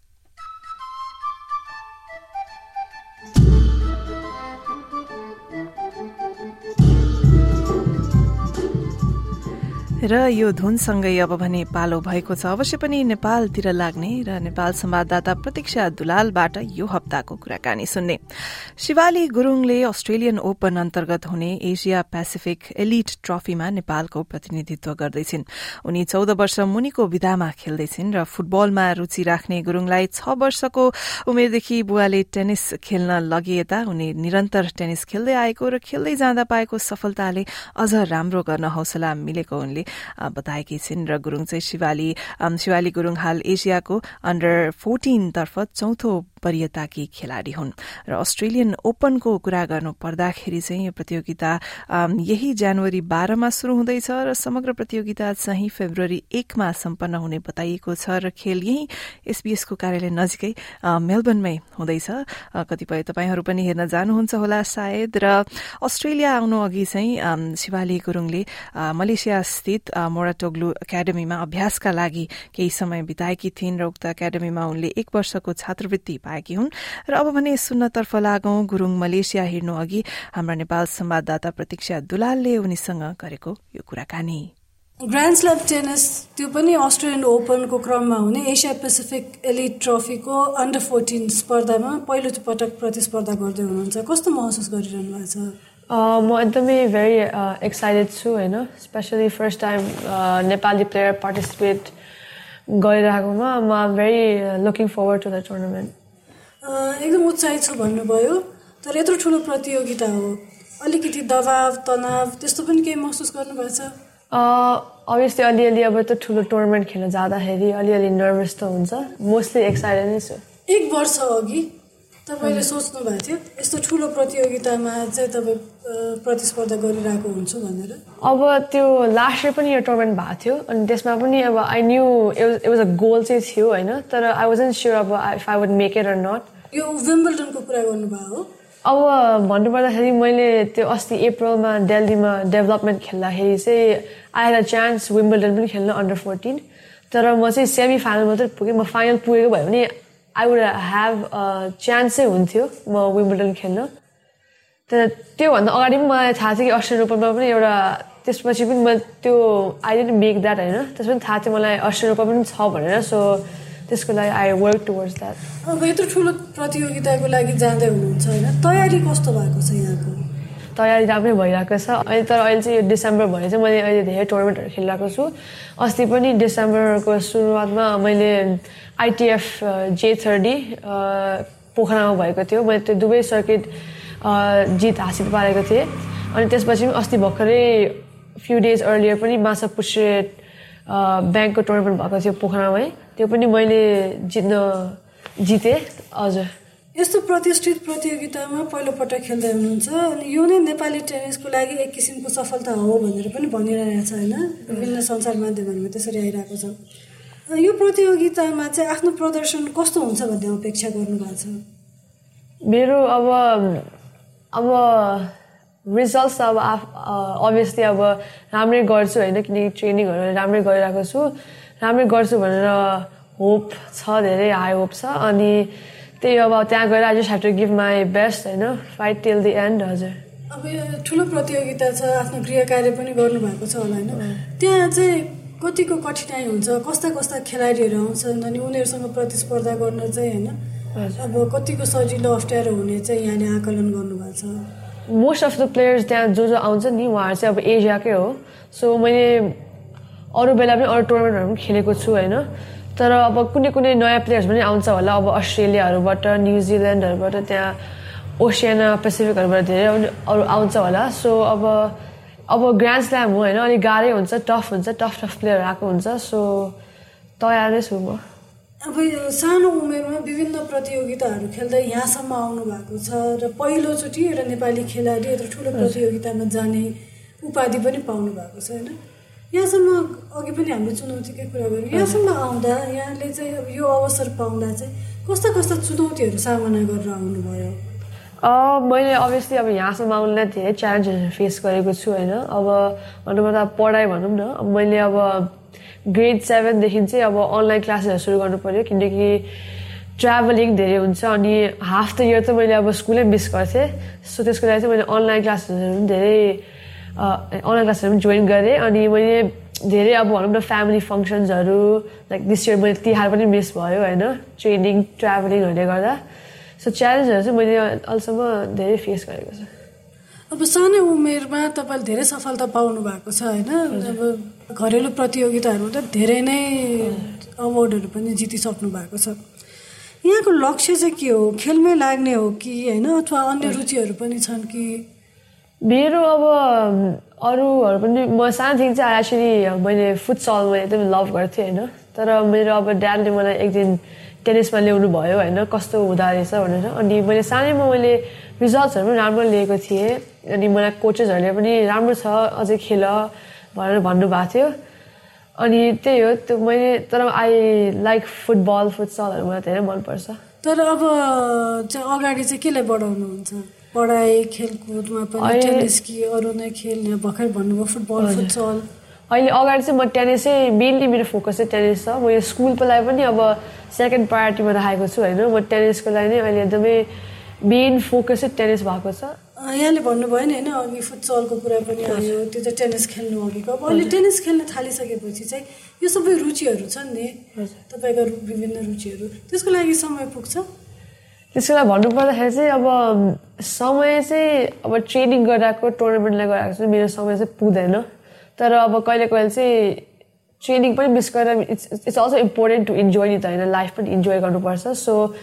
र यो धुनसँगै अब भने पालो भएको छ अवश्य पनि नेपालतिर लाग्ने र नेपाल संवाददाता प्रतीक्षा दुलालबाट यो हप्ताको कुराकानी सुन्ने। शिवाली गुरुङले अस्ट्रेलियन ओपन अन्तर्गत हुने एसिया पेसिफिक एलिट ट्रफीमा नेपालको प्रतिनिधित्व गर्दैछिन्। उनी 14 वर्ष मुनिको विधामा खेल्दैछिन् र फुटबलमा रुचि राख्ने गुरुङलाई 6 वर्षको उमेरदेखि बुवाले टेनिस खेल्न लगिएता उनी निरन्तर टेनिस खेल्दै आएको र खेल्दै जाँदा पाएको सफलताले अझ राम्रो गर्न हौसला मिलेको उनले बताएकी छिन्। र गुरुङ चाहिँ शिवाली गुरुङ हाल एसियाको अन्डर 14 तर्फ चौथो वरियताकी खेलाड़ी हुन्। र अस्ट्रेलियन ओपनको कुरा गर्नु पर्दाखेरि चाहिँ यो प्रतियोगिता यही जनवरी 12 मा शुरू हुँदैछ र समग्र प्रतियोगिता चाहिँ फेब्रुअरी 1 मा सम्पन्न हुने बताइएको छ। र खेल यही एसबीएसको कार्यालय नजिकै मेलबर्नमै हुँदैछ। कतिपय तपाईहरू पनि हेर्न जानुहुन्छ होला सायद। र अस्ट्रेलिया आउनु अघि चाहिँ शिवाली गुरुङले मलेसिया स्थित मोराटोग्लु एकाडेमीमा अभ्यासका लागि केही समय बिताएकी थिइन् र उक्त एकाडेमीमा उनले 1 वर्षको छात्रवृत्ति पाएकी हुन्। र अब भने सुन्नतर्फ लागौं। गुरुङ मलेसिया हिँड्नु अघि हाम्रा नेपाल संवाददाता प्रतीक्षा दुलालले उनीसँग गरेको यो कुराकानी। ग्रान्ड स्ल्याम टेनिस त्यो पनि अस्ट्रेलियन ओपनको क्रममा हुने एसिया पेसिफिक एलिट ट्रफीको अन्डर 14 स्पर्धामा पहिलो पटक प्रतिस्पर्धा गर्दै हुनुहुन्छ। कस्तो महसुस गरिरहनु भएको छ? म एकदमै भेरी एक्साइटेड छु होइन, specially first time Nepali player participate गरिरहेकोमा म very looking forward to the tournament. एकदम उत्साहित छु भन्नुभयो, तर यत्रो ठुलो प्रतियोगिता हो अलिकति दबाव तनाव त्यस्तो पनि केही महसुस गर्नुभएको छ अभियसली अलिअलि अब त्यो ठुलो टुर्नामेन्ट खेल्न जाँदाखेरि अलिअलि नर्भस त हुन्छ मोस्टली एक्साइटेड नै छु 1 वर्ष अघि तपाईले सोच्नु भएको थियो यस्तो ठुलो प्रतियोगितामा चाहिँ तपाईँ प्रतिस्पर्धा गरिरहेको हुन्छु भनेर अब त्यो लास्ट इयर पनि यो टुर्नामेन्ट भएको थियो अनि त्यसमा पनि अब I knew it was a goal चाहिँ थियो हैन तर आई वाजन्ट स्योर अब if I would make it or not यो विम्बल्डनको कुरा गर्नुभयो अब भन्नुपर्दाखेरि मैले त्यो अस्ति अप्रिलमा दिल्लीमा डेभलपमेन्ट खेल्दाखेरि चाहिँ I had a chance Wimbledon पनि खेल्न अन्डर 14 तर म चाहिँ सेमी फाइनल मात्रै पुगेँ म फाइनल पुगेको भए भने I would have a chance चाहिँ हुन्थ्यो म विम्बल्डन खेल्न तर त्योभन्दा अगाडि पनि मलाई थाहा थियो कि अस्ट्रेलियन ओपनमा पनि एउटा त्यसपछि पनि म त्यो आई डिडन्ट मेक द्याट होइन त्यसमा पनि थाहा थियो मलाई अस्ट्रेलियन ओपन पनि छ भनेर सो त्यसको लागि आई वर्क टुवर्ड्स द्याट अब यत्रो ठुलो प्रतियोगिताको लागि जाँदै हुनुहुन्छ होइन तयारी कस्तो भएको छ यहाँको तयारी राम्रै भइरहेको छ अहिले तर अहिले चाहिँ यो डिसेम्बर भयो चाहिँ मैले अहिले धेरै टुर्नामेन्टहरू खेलिरहेको छु अस्ति पनि डिसेम्बरको सुरुवातमा मैले आइटिएफ J30 पोखरामा भएको थियो मैले त्यो दुवै सर्किट जित हासिल पारेको थिएँ अनि त्यसपछि पनि अस्ति भर्खरै फ्यु डेज अर्लियर पनि माछापुच्छ्रे ब्याङ्कको टुर्नामेन्ट भएको थियो पोखरामै त्यो पनि मैले जितेँ हजुर यस्तो प्रतिष्ठित प्रतियोगितामा पहिलोपटक खेल्दै हुनुहुन्छ अनि यो नै नेपाली टेनिसको लागि एक किसिमको सफलता हो भनेर पनि भनिरहेको छ होइन विभिन्न सञ्चार माध्यमहरूमा त्यसरी आइरहेको छ यो प्रतियोगितामा चाहिँ आफ्नो प्रदर्शन कस्तो हुन्छ भन्ने अपेक्षा गर्नुभएको छ मेरो अब रिजल्ट्स अब अभियसली अब राम्रै गर्छु होइन किनकि ट्रेनिङहरू राम्रै गरिरहेको छु राम्रै गर्छु भनेर होप छ धेरै हाई होप छ अनि त्यही अब त्यहाँ गएर I just have to give my best होइन फाइट टिल द एन्ड हजुर अब यो ठुलो प्रतियोगिता छ आफ्नो गृह कार्य पनि गर्नुभएको छ होला होइन त्यहाँ चाहिँ कतिको कठिनाइ हुन्छ कस्ता कस्ता खेलाडीहरू आउँछन् अनि उनीहरूसँग प्रतिस्पर्धा गर्न चाहिँ होइन अब कतिको सजिलो अप्ठ्यारो हुने चाहिँ यहाँले आकलन गर्नुभएको छ मोस्ट अफ द प्लेयर्स त्यहाँ जो आउँछ नि उहाँहरू चाहिँ अब एसियाकै हो सो मैले अरू बेला पनि अरू टुर्नामेन्टहरू पनि खेलेको छु होइन तर अब कुनै कुनै नयाँ प्लेयर्स पनि आउँछ होला अब अस्ट्रेलियाहरूबाट न्युजिल्यान्डहरूबाट त्यहाँ ओसियाना पेसिफिकहरूबाट धेरै अरू आउँछ होला सो अब ग्रान्ड स्ल्याम हो होइन अलिक गाह्रै हुन्छ टफ प्लेयर आएको हुन्छ सो तयार नै छु म अब यो सानो उमेरमा विभिन्न प्रतियोगिताहरू खेल्दै यहाँसम्म आउनु भएको छ र पहिलोचोटि एउटा नेपाली खेलाडी यत्रो ठुलो प्रतियोगितामा जाने उपाधि पनि पाउनु भएको छ होइन यहाँसम्म अघि पनि हामीले चुनौतीकै कुरा गऱ्यौँ यहाँसम्म आउँदा यहाँले चाहिँ अब यो अवसर पाउँदा चाहिँ कस्ता कस्ता चुनौतीहरू सामना गरेर आउनुभयो मैले अभियसली अब यहाँसम्म आउनुलाई धेरै च्यालेन्जेसहरू फेस गरेको छु होइन अब भनौँ त पढाइ भनौँ न अब मैले अब ग्रेड 7 देखि चाहिँ अब अनलाइन क्लासेसहरू सुरु गर्नु पर्यो किनकि ट्राभलिङ धेरै हुन्छ अनि हाफ द इयर त मैले अब स्कुलै मिस गर्थेँ सो त्यसको लागि चाहिँ मैले अनलाइन क्लासेसहरू पनि धेरै अनलाइन क्लासहरू पनि जोइन गरेँ अनि मैले धेरै अब भनौँ न फ्यामिली फङ्सन्सहरू लाइक दिस इयर मैले तिहार पनि मिस भयो होइन ट्रेनिङ ट्राभलिङहरूले गर्दा सो च्यालेन्जहरू चाहिँ मैले अहिलेसम्म धेरै फेस गरेको छु अब सानो उमेरमा तपाईँले धेरै सफलता पाउनु भएको छ होइन अब घरेलु प्रतियोगिताहरूमा त धेरै नै अवार्डहरू पनि जितिसक्नु भएको छ यहाँको लक्ष्य चाहिँ के हो खेलमै लाग्ने हो कि होइन अथवा अन्य रुचिहरू पनि छन् कि मेरो अब अरूहरू पनि म सानोदेखि चाहिँ एक्चुअली मैले फुटसल मैले एकदम लभ गर्थेँ होइन तर मेरो अब ड्याडले मलाई एक दिन टेनिसमा ल्याउनु भयो होइन कस्तो हुँदो रहेछ भनेर अनि मैले सानैमा मैले रिजल्ट्सहरू पनि राम्रो लिएको थिएँ अनि मलाई कोचेसहरूले पनि राम्रो छ अझै खेल भनेर भन्नुभएको थियो अनि त्यही हो त्यो मैले तर आई लाइक फुटसलहरू मलाई धेरै मनपर्छ तर अब चाहिँ अगाडि चाहिँ केलाई बढाउनुहुन्छ पढाइ खेलकुदमा पनि टेनिस कि अरू नै खेल भर्खर भन्नुभयो फुटसल अहिले अगाडि चाहिँ म टेनिसै मेनली मेरो फोकस चाहिँ टेनिस छ म यो स्कुलको लागि पनि अब सेकेन्ड प्रायोरिटीमा राखेको छु होइन म टेनिसको लागि नै अहिले एकदमै मेन फोकस चाहिँ टेनिस भएको छ यहाँले भन्नुभयो नि होइन अघि फुटसलको कुरा पनि आयो त्यो चाहिँ टेनिस खेल्नु अघिको अब अहिले टेनिस खेल्न थालिसकेपछि चाहिँ यो सबै रुचिहरू छन् नि तपाईँको विभिन्न रुचिहरू त्यसको लागि समय पुग्छ त्यसको लागि भन्नुपर्दाखेरि चाहिँ अब समय चाहिँ अब ट्रेनिङ गराएको टुर्नामेन्टलाई गराएको चाहिँ मेरो समय चाहिँ पुग्दैन तर अब कहिले कहिले चाहिँ ट्रेनिङ पनि मिस गरेर it's also important to enjoy नि त होइन लाइफ पनि इन्जोय गर्नुपर्छ सो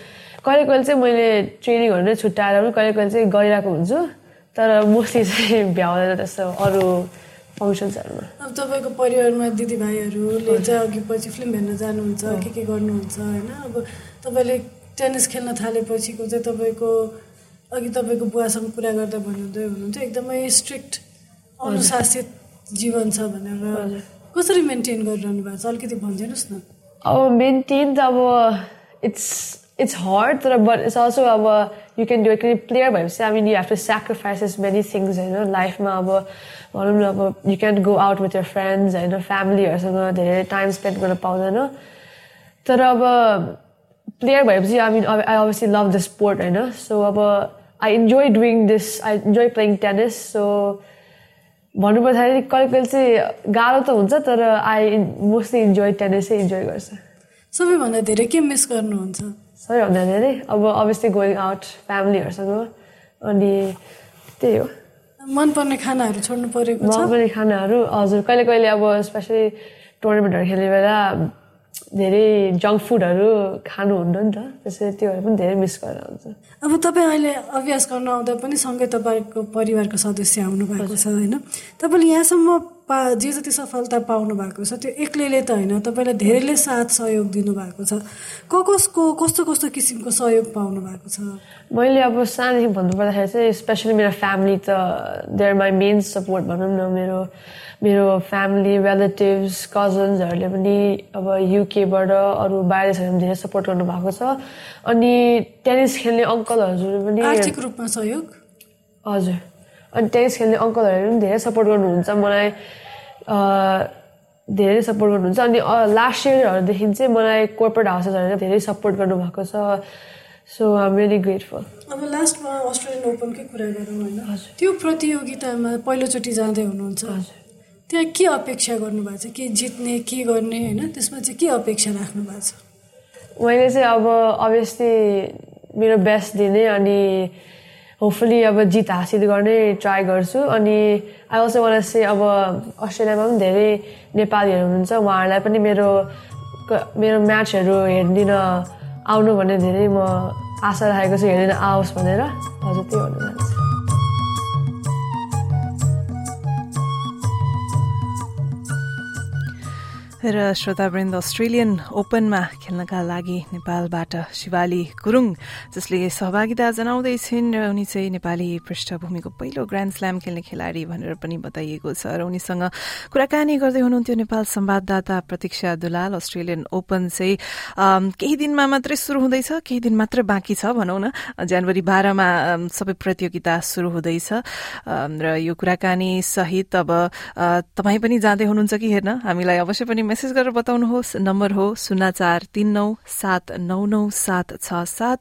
कहिले कहिले चाहिँ मैले ट्रेनिङहरू नै छुट्याएर पनि कहिले कहिले चाहिँ गरिरहेको हुन्छु तर मोस्टली चाहिँ भ्याउँदैन त्यस्तो अरू फङ्सन्सहरूमा अब तपाईँको परिवारमा दिदीभाइहरूले चाहिँ अघि पछि फिल्म हेर्न जानुहुन्छ के गर्नुहुन्छ होइन अब तपाईँले टेनिस खेल्न थालेपछिको चाहिँ तपाईँको अघि तपाईँको बुवासँग कुरा गर्दा भन्नुहुँदै हुनुहुन्छ एकदमै स्ट्रिक्ट अनुशासित जीवन छ भनेर कसरी मेन्टेन गरिरहनु भएको छ अलिकति भनिदिनुहोस् न अब मेन्टेन त अब it's hard but it's also you can do it player भएपछि I mean you have to sacrifice many things होइन लाइफमा अब भनौँ न अब you can't go out with your friends होइन फ्यामिलीहरूसँग धेरै टाइम स्पेन्ड गर्न पाउँदैन तर अब प्लेयर भएपछि I mean I obviously love the sport होइन so अब I enjoy doing this I enjoy playing tennis so भन्नुपर्दाखेरि कहिले कहिले चाहिँ गाह्रो त हुन्छ तर I mostly enjoy tennis चाहिँ इन्जोय गर्छ सबैभन्दा धेरै के मिस गर्नुहुन्छ सबैभन्दा धेरै अब obviously going out फ्यामिलीहरूसँग अनि त्यही हो मनपर्ने खानाहरू छोड्नु परेको छ मनपर्ने खानाहरू हजुर कहिले कहिले अब स्पेसली टुर्नामेन्टहरू खेल्ने बेला धेरै जङ्क फुडहरू खानुहुन्न नि त त्यसैले त्योहरू पनि धेरै मिस गरेर हुन्छ अब तपाईँ अहिले अभ्यास गर्न आउँदा पनि सँगै तपाईँको परिवारको सदस्य आउनु भएको छ होइन तपाईँले यहाँसम्म जे जति सफलता पाउनु भएको छ त्यो एक्लैले त होइन तपाईँलाई धेरैले साथ सहयोग दिनुभएको छ कस्तो कस्तो किसिमको सहयोग पाउनु भएको छ मैले अब सानैदेखि भन्नुपर्दाखेरि चाहिँ स्पेसली मेरो फ्यामिली त देयर माई मेन सपोर्ट भनौँ न मेरो फ्यामिली रिलेटिभ्स कजन्सहरूले पनि अब युकेबाट अरू बाहिर छ भने धेरै सपोर्ट गर्नुभएको छ अनि टेनिस खेल्ने अङ्कलहरू पनि आर्थिक रूपमा सहयोग हजुर अनि टेनिस खेल्ने अङ्कलहरूले पनि धेरै सपोर्ट गर्नुहुन्छ मलाई धेरै सपोर्ट गर्नुहुन्छ अनि लास्ट इयरहरूदेखि चाहिँ मलाई कोर्पोरेट हाउसेसहरूले धेरै सपोर्ट गर्नुभएको छ so I am really grateful अब लास्टमा अस्ट्रेलियन ओपनकै कुरा गरौँ होइन त्यो प्रतियोगितामा पहिलोचोटि जाँदै हुनुहुन्छ त्यहाँ के अपेक्षा गर्नुभएको छ के जित्ने के गर्ने होइन त्यसमा चाहिँ के अपेक्षा राख्नु भएको छ मैले चाहिँ अब अभियसली मेरो बेस्ट दिने अनि होपफुली अब जित हासिल गर्ने ट्राई गर्छु अनि आई अल्सो वान से अब अस्ट्रेलियामा पनि धेरै नेपालीहरू हुनुहुन्छ उहाँहरूलाई पनि मेरो म्याचहरू हेरिदिन आउनु भन्ने धेरै म आशा राखेको छु हेरिदिन आओस् भनेर हजुर त्यही भन्नु चाहन्छु र श्रोतावृन्द अस्ट्रेलियन ओपनमा खेल्नका लागि नेपालबाट शिवाली गुरुङ जसले सहभागिता जनाउँदै छिन् र उनी चाहिँ नेपाली पृष्ठभूमिको पहिलो ग्रान्ड स्ल्याम खेल्ने खेलाडी भनेर पनि बताइएको छ र उनीसँग कुराकानी गर्दै हुनुहुन्थ्यो नेपाल संवाददाता प्रतीक्षा दुलाल अस्ट्रेलियन ओपन चाहिँ केही दिनमा मात्रै सुरु हुँदैछ केही दिन मात्र बाँकी छ भनौँ न जनवरी 12मा सबै प्रतियोगिता सुरु हुँदैछ र यो कुराकानी सहित अब तपाईँ पनि जाँदै हुनुहुन्छ कि हेर्न हामीलाई अवश्य पनि मेसेज गरेर बताउनुहोस् नम्बर हो 0439799767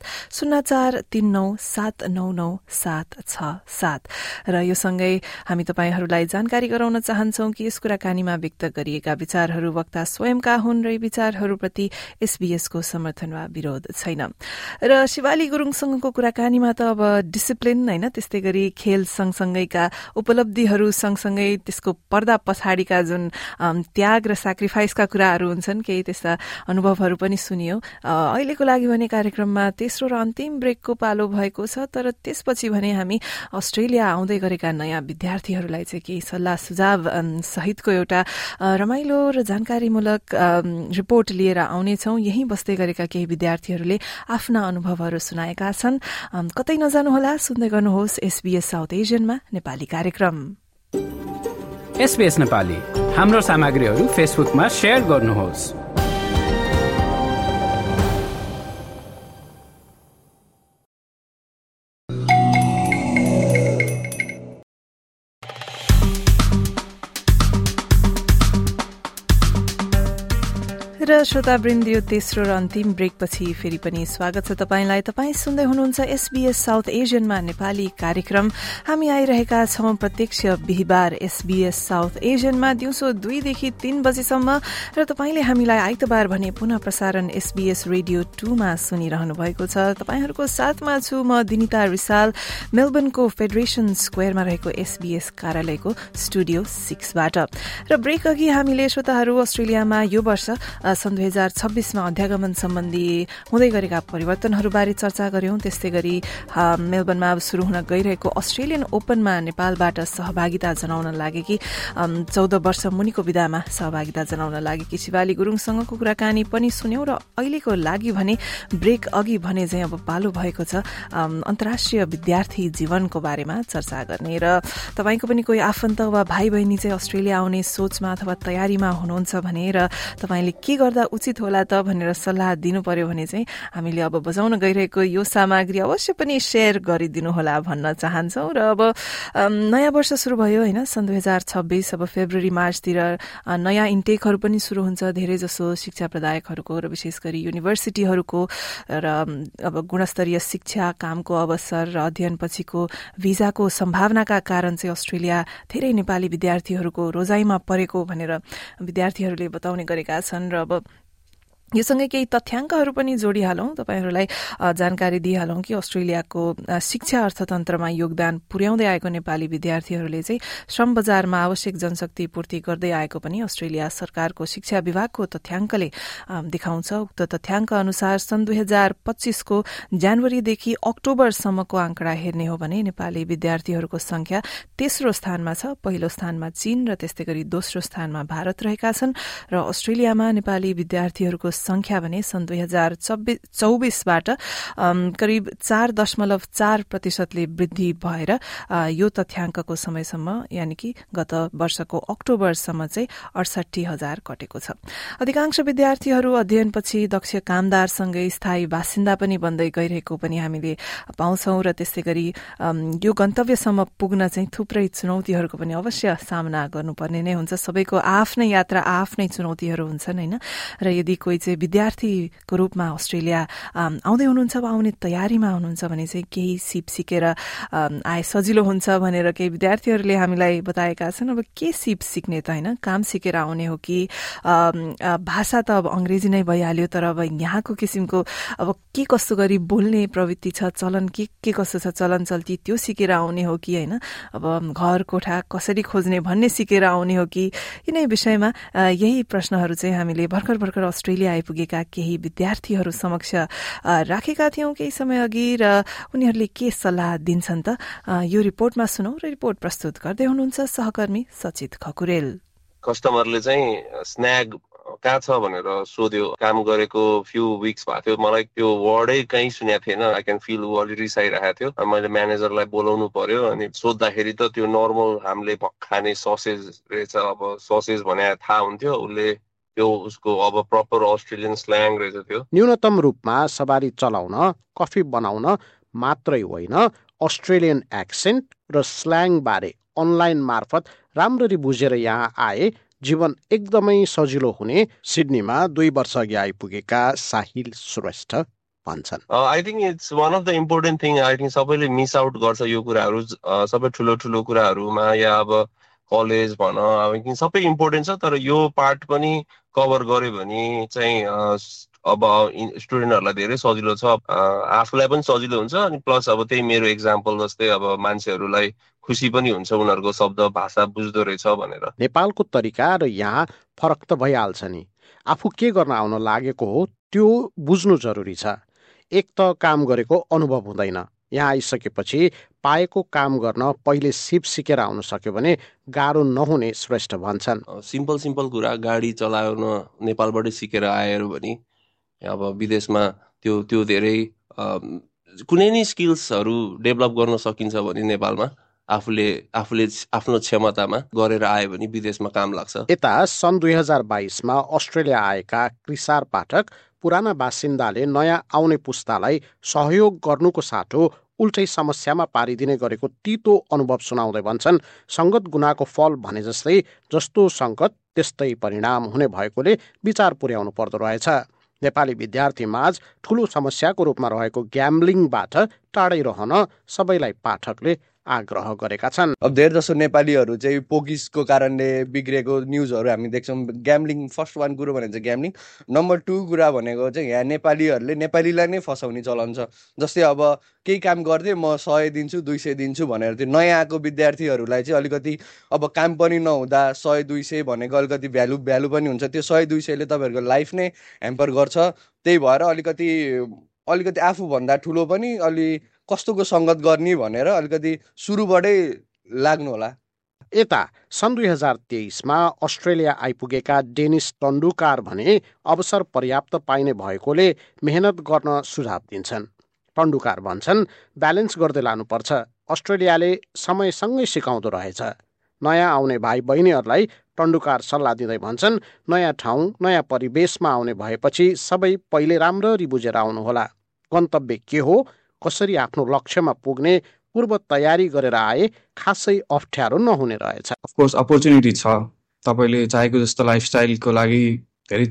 0439799767 र यो सँगै हामी तपाईहरूलाई जानकारी गराउन चाहन्छौं कि यस कुराकानीमा व्यक्त गरिएका विचारहरू वक्ता स्वयंका हुन् र यी विचारहरूप्रति एसबीएसको समर्थन वा विरोध छैन र शिवाली गुरुङसँगको कुराकानीमा त अब डिसिप्लिन हैन त्यस्तै गरी खेल सँगसँगैका उपलब्धिहरू सँगसँगै त्यसको पर्दा पछाडिका जुन त्याग र सेक्रिफाइसका कुराहरू हुन्छन् केही त्यस्ता अनुभवहरू पनि सुनियो अहिलेको लागि भने कार्यक्रममा तेस्रो र अन्तिम ब्रेकको पालो भएको छ तर त्यसपछि भने हामी अस्ट्रेलिया आउँदै गरेका नयाँ विद्यार्थीहरूलाई चाहिँ केही सल्लाह सुझाव सहितको एउटा रमाइलो र जानकारीमूलक रिपोर्ट लिएर आउनेछौं यही बस्दै गरेका केही विद्यार्थीहरूले आफ्ना अनुभवहरू सुनाएका छन् कतै नजानुहोला सुन्दै गर्नुहोस् एसबीएस साउथ एशियनमा नेपाली कार्यक्रम एसबीएस नेपाली हाम्रो सामग्रीहरू फेसबुकमा शेयर गर्नुहोस् र श्रोतावृन्द यो तेस्रो र अन्तिम ब्रेकपछि फेरि पनि स्वागत छ तपाईंलाई तपाईं सुन्दै हुनुहुन्छ एसबीएस साउथ एशियनमा नेपाली कार्यक्रम हामी आइरहेका छौं प्रत्यक्ष बिहीबार एसबीएस साउथ एशियनमा दिउँसो 2 देखि 3 बजेसम्म र तपाईंले हामीलाई आइतबार भने पुनः प्रसारण एसबीएस रेडियो 2 मा सुनिरहनु भएको छ तपाईहरुको साथमा छु म दिनिता रिसाल मेलबर्नको फेडरेशन स्क्वायरमा रहेको एसबीएस कार्यालयको स्टुडियो 6 बाट र ब्रेक अघि हामीले श्रोताहरु अस्ट्रेलियामा यो वर्ष सन् 2026मा अध्यागमन सम्बन्धी हुँदै गरेका परिवर्तनहरूबारे चर्चा गर्यौं। त्यस्तै गरी मेलबर्नमा सुरु हुन गइरहेको अस्ट्रेलियन ओपनमा नेपालबाट सहभागिता जनाउन लागेकी 14 वर्ष मुनिको विधामा सहभागिता जनाउन लागेकी शिवाली गुरुङसँगको कुराकानी पनि सुन्यौं। र अहिलेको लागि भने ब्रेक अघि भने चाहिँ अब पालो भएको छ अन्तर्राष्ट्रिय विद्यार्थी जीवनको बारेमा चर्चा गर्ने। र तपाईको पनि कोही आफन्त वा भाइ बहिनी चाहिँ अस्ट्रेलिया आउने सोचमा अथवा तयारीमा हुनुहुन्छ भने र तपाईले के गर्दा उचित होला त भनेर सल्लाह दिनु पर्यो भने चाहिँ हामीले अब बजाउन गइरहेको यो सामग्री अवश्य पनि शेयर गरिदिनु होला भन्न चाहन्छौं। र अब नयाँ वर्ष सुरु भयो हैन, सन् 2026 अब फेब्रुअरी मार्चतिर नयाँ इन्टेकहरू पनि सुरु हुन्छ धेरै जसो शिक्षा प्रदायकहरूको र विशेष गरी युनिभर्सिटीहरूको। र अब गुणस्तरीय शिक्षा, कामको अवसर र अध्ययन पछिको भिजाको सम्भावनाका कारण चाहिँ अस्ट्रेलिया धेरै नेपाली विद्यार्थीहरूको रोजाइमा परेको भनेर विद्यार्थीहरूले बताउने गरेका छन्। र अब यो सँगै केही तथ्याङ्कहरू पनि जोडिहालौं, तपाईहरूलाई जानकारी दिइहालौं कि अस्ट्रेलियाको शिक्षा अर्थतन्त्रमा योगदान पुर्याउँदै आएको नेपाली विद्यार्थीहरूले चाहिँ श्रम बजारमा आवश्यक जनशक्ति पूर्ति गर्दै आएको पनि अस्ट्रेलिया सरकारको शिक्षा विभागको तथ्याङ्कले देखाउँछ। उक्त तथ्याङ्क अनुसार सन् 2025 को जनवरीदेखि अक्टोबरसम्मको आंकडा हेर्ने हो भने नेपाली विद्यार्थीहरूको संख्या तेस्रो स्थानमा छ। पहिलो स्थानमा चीन र त्यस्तै गरी दोस्रो स्थानमा भारत रहेका छन्। र अस्ट्रेलियामा नेपाली विद्यार्थीहरूको संख्या भने सन् 2024बाट करिब 4.4% वृद्धि भएर यो तथ्याङ्कको समयसम्म यानि कि गत वर्षको अक्टोबरसम्म चाहिँ 68,000 कटेको छ। अधिकांश विद्यार्थीहरू अध्ययनपछि दक्ष कामदारसँगै स्थायी बासिन्दा पनि बन्दै गइरहेको पनि हामीले पाउँछौं। र त्यस्तै गरी यो गन्तव्यसम्म पुग्न चाहिँ थुप्रै चुनौतीहरूको पनि अवश्य सामना गर्नुपर्ने नै हुन्छ। सबैको आफ्नै यात्रा आफ्नै चुनौतीहरू हुन्छन् हैन। र यदि कोही चाहिँ विद्यार्थीको रूपमा अस्ट्रेलिया आउँदै हुनुहुन्छ वा आउने तयारीमा हुनुहुन्छ भने चाहिँ केही सिप सिकेर आए सजिलो हुन्छ भनेर केही विद्यार्थीहरूले हामीलाई बताएका छन्। अब के सिप सिक्ने त हैन, काम सिकेर आउने हो कि भाषा त अब अंग्रेजी नै भइहाल्यो, तर अब यहाँको किसिमको अब के कस्तो गरी बोल्ने प्रवृत्ति छ, चलन के कस्तो छ, चलन चल्ती त्यो सिकेर आउने हो कि हैन, अब घर कोठा कसरी खोज्ने भन्ने सिकेर आउने हो कि, यिनै विषयमा यही प्रश्नहरू चाहिँ हामीले भर्खर अस्ट्रेलिया आइपुगेका केही विद्यार्थीहरू समक्ष राखेका थियौं केही समय अघि। र उनीहरूले के सल्लाह दिन्छन् त यो रिपोर्टमा सुनौ। र रिपोर्ट प्रस्तुत गर्दै हुनुहुन्छ सहकर्मी सचित खकुरेल। कस्टमरले चाहिँ स्न्याग कहाँ छ भनेर सोध्यो। काम गरेको फ्यु विक्स भएको थियो, मलाई त्यो वर्डै कहीँ सुनेको थिएन। आई क्यान फिल ऊ अलि रिसाइरहेको थियो। मैले म्यानेजरलाई बोलाउनु पर्यो अनि सोद्धाखेरि त त्यो नर्मल हामीले खाने ससेज रहेछ। अब ससेज भने थाहा हुन्थ्यो, उसले त्यो उसको अब प्रपर अस्ट्रेलियन स्ल्याङ रहेछ। त्यो न्यूनतम रूपमा सवारी चलाउन, कफी बनाउन मात्रै होइन, अस्ट्रेलियन एक्सेन्ट र स्ल्याङ बारे अनलाइन मार्फत राम्ररी बुझेर यहाँ आए जीवन एकदमै सजिलो हुने सिडनीमा 2 वर्ष अघि आइपुगेका साहिल श्रेष्ठ भन्छन्। I think it's one of the important thing. I think सबैले मिस आउट गर्छ यो कुराहरू, सबै ठुलो कुराहरूमा या अब कलेज भन सबै इम्पोर्टेन्ट छ। तर यो पार्ट पनि कभर गर्यो भने चाहिँ अब स्टुडेन्टहरूलाई धेरै सजिलो छ, आफूलाई पनि सजिलो हुन्छ। अनि प्लस अब त्यही मेरो एक्जाम्पल जस्तै अब मान्छेहरूलाई खुसी पनि हुन्छ उनीहरूको शब्द भाषा बुझ्दो रहेछ भनेर। नेपालको तरिका र यहाँ फरक त भइहाल्छ नि। आफू के गर्न आउन लागेको हो त्यो बुझ्नु जरुरी छ। एक त काम गरेको अनुभव हुँदैन, यहाँ आइसकेपछि पाएको काम गर्न पहिले सिप सिकेर आउन सक्यो भने गाह्रो नहुने श्रेष्ठ भन्छन्। सिम्पल कुरा गाडी चलाउन नेपालबाटै सिकेर आएर भने अब विदेशमा त्यो धेरै कुनै नै स्किल्सहरू डेभलप गर्न सकिन्छ भने नेपालमा आफूले आफ्नो क्षमतामा गरेर आयो भने विदेशमा काम लाग्छ। यता सन् 2022मा अस्ट्रेलिया आएका कृषार पाठक पुराना बासिन्दाले नयाँ आउने पुस्तालाई सहयोग गर्नुको साटो उल्टै समस्यामा पारिदिने गरेको तीतो अनुभव सुनाउँदै भन्छन्, संगत गुनाको फल भने जस्तै जस्तो संगत त्यस्तै परिणाम हुने भएकोले विचार पुर्याउनु पर्दो रहेछ। नेपाली विद्यार्थी माझ ठूलो समस्याको रूपमा रहेको ग्याम्बलिङबाट टाढै रहन सबैलाई पाठकले आग्रह गरेका छन्। अब धेरै जसो नेपालीहरू चाहिँ पोकिसको कारणले बिग्रेको न्युजहरू हामी देख्छौँ। ग्याम्लिङ फर्स्ट वान कुरो भनेको चाहिँ ग्याम्लिङ, नम्बर 2 कुरा भनेको चाहिँ यहाँ नेपालीहरूले नेपालीलाई नै फसाउने चलन छ। जस्तै अब केही काम गर्दै म 100 दिन्छु 200 दिन्छु भनेर त्यो नयाँ आएको विद्यार्थीहरूलाई चाहिँ अलिकति अब काम पनि नहुँदा 100-200 भनेको अलिकति भ्यालु पनि हुन्छ। त्यो 100-200ले तपाईँहरूको लाइफ नै ह्याम्पर गर्छ। त्यही भएर अलिकति आफूभन्दा ठुलो पनि अलि कस्तोको सङ्गत गर्ने भनेर अलिकति सुरुबाटै लाग्नु होला। यता सन् 2023मा अस्ट्रेलिया आइपुगेका डेनिस टन्डुकार भने अवसर पर्याप्त पाइने भएकोले मेहनत गर्न सुझाव दिन्छन्। टन्डुकार भन्छन् ब्यालेन्स गर्दै लानुपर्छ। अस्ट्रेलियाले समयसँगै सिकाउँदो रहेछ। नयाँ आउने भाइ बहिनीहरूलाई टन्डुकार सल्लाह दिँदै भन्छन् नयाँ ठाउँ नयाँ परिवेशमा आउने भएपछि सबै पहिले राम्ररी बुझेर आउनुहोला। गन्तव्य के हो, कसरी आफ्नो लक्ष्यमा पुग्ने पूर्व तयारी गरेर आए खासै अप्ठ्यारो नहुने रहेछ। अफकोर्स अपर्च्युनिटी छ। तपाईँले चाहेको जस्तो लाइफस्टाइलको लागि धेरै